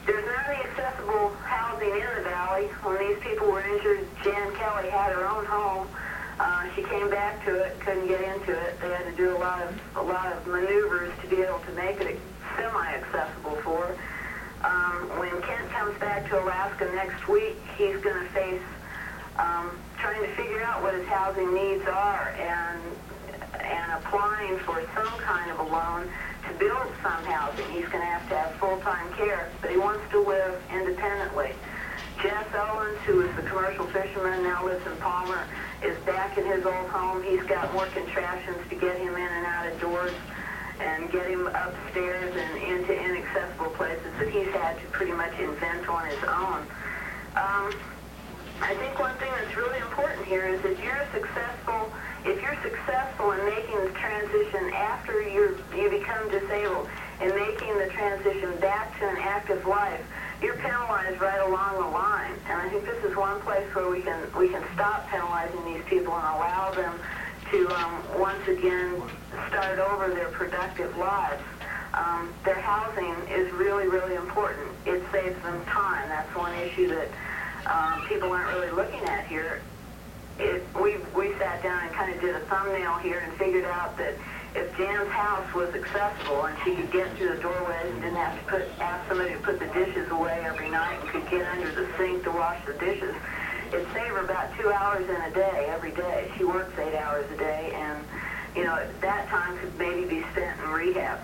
there's not any accessible housing in the valley. When these people were injured, Jan Kelly had her own home. Uh, she came back to it, couldn't get into it. They had to do a lot of a lot of maneuvers to be able to make it semi-accessible for her. Um, when Kent comes back to Alaska next week, he's going to face um, trying to figure out what his housing needs are and and applying for some kind of a loan to build some housing. He's going to have to have full-time care, but he wants to live independently. Jess Owens, who is the commercial fisherman, now lives in Palmer, is back in his old home. He's got more contraptions to get him in and out of doors and get him upstairs and into inaccessible places that he's had to pretty much invent on his own. Um, I think one thing that's really important here is if you're successful, if you're successful in making the transition after you you become disabled and making the transition back to an active life, you're penalized right along the line. And I think this is one place where we can we can stop penalizing these people and allow them to um, once again start over their productive lives. Um, their housing is really, really important. It saves them time. That's one issue that um, people aren't really looking at here. It, we, we sat down and kind of did a thumbnail here and figured out that if Jan's house was accessible and she could get through the doorways and didn't have to put, ask somebody to put the dishes away every night and could get under the sink to wash the dishes, it'd save her about two hours in a day, every day. She works eight hours a day, and, you know, that time could maybe be spent in rehab.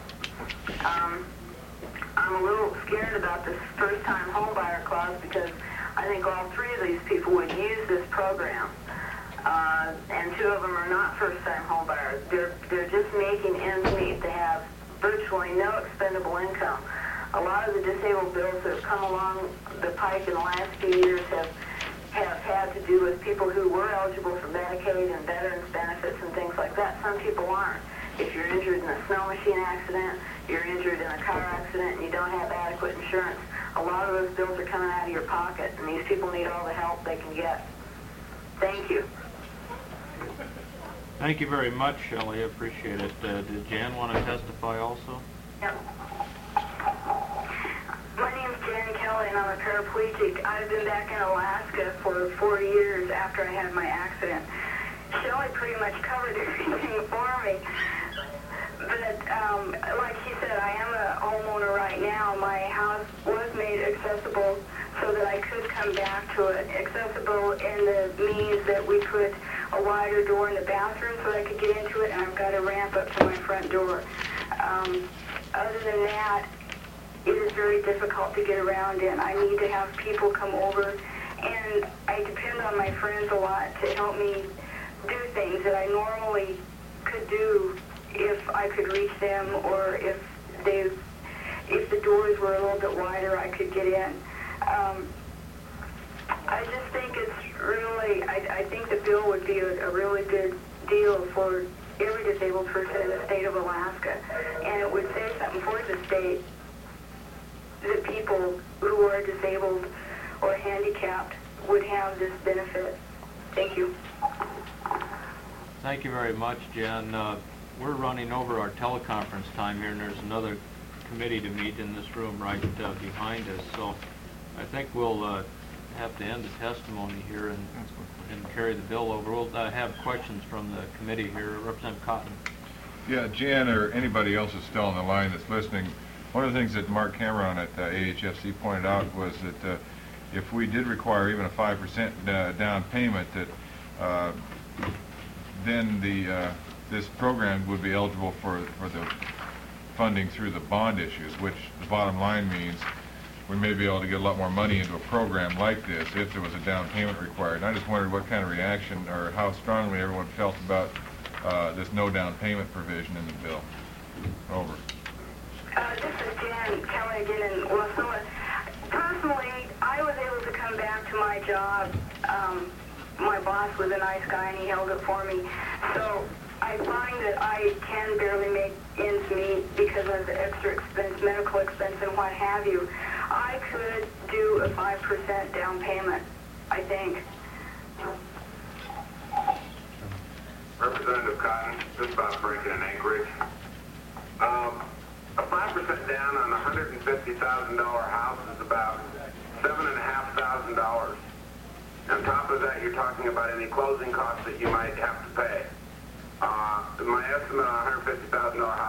Um, I'm a little scared about this first-time homebuyer clause because I think all three of these people would use this program. Uh, and two of them are not first-time homebuyers. They're, they're just making ends meet. They have virtually no expendable income. A lot of the disabled bills that have come along the pike in the last few years have have had to do with people who were eligible for Medicaid and veterans benefits and things like that. Some people aren't. If you're injured in a snow machine accident, you're injured in a car accident, and you don't have adequate insurance, a lot of those bills are coming out of your pocket, and these people need all the help they can get. Thank you. Thank you very much, Shelley. I appreciate it. Uh, did Jan want to testify also? Yep. My name's Jan Kelly, and I'm a paraplegic. I've been back in Alaska for four years after I had my accident. Shelley pretty much covered everything for me. But um, like he said, I am a homeowner right now. My house was made accessible so that I could come back to it. Accessible in the means that we put a wider door in the bathroom so that I could get into it, and I've got a ramp up to my front door. Um, other than that, it is very difficult to get around in. I need to have people come over, and I depend on my friends a lot to help me do things that I normally could do if I could reach them, or if they, if the doors were a little bit wider, I could get in. Um, I just think it's really, I, I think the bill would be a, a really good deal for every disabled person in the state of Alaska, and it would say something for the state that people who are disabled or handicapped would have this benefit. Thank you. Thank you very much, Jan. Uh, we're running over our teleconference time here, and there's another committee to meet in this room right uh, behind us. So I think we'll uh, have to end the testimony here and, and carry the bill over. We'll uh, have questions from the committee here. Representative Cotton. Yeah, Jan or anybody else is still on the line that's listening. One of the things that Mark Cameron at uh, A H F C pointed out was that uh, if we did require even a five percent uh, down payment, that uh, then the uh, this program would be eligible for for the funding through the bond issues, which the bottom line means we may be able to get a lot more money into a program like this if there was a down payment required. And I just wondered what kind of reaction or how strongly everyone felt about uh, this no down payment provision in the bill. Over. Uh, this is Jan Kelly again in Wasilla. Personally, I was able to come back to my job. Um, my boss was a nice guy and he held it for me. So I find that I can barely make ends meet because of the extra expense, medical expense and what have you. I could do a five percent down payment, I think. Representative Cotton, this is Bob Brinken in Anchorage. Um, a five percent down on a one hundred fifty thousand dollar house is about On top of that, you're talking about any closing costs that you might have to pay. Uh, my estimate on a one hundred fifty thousand dollar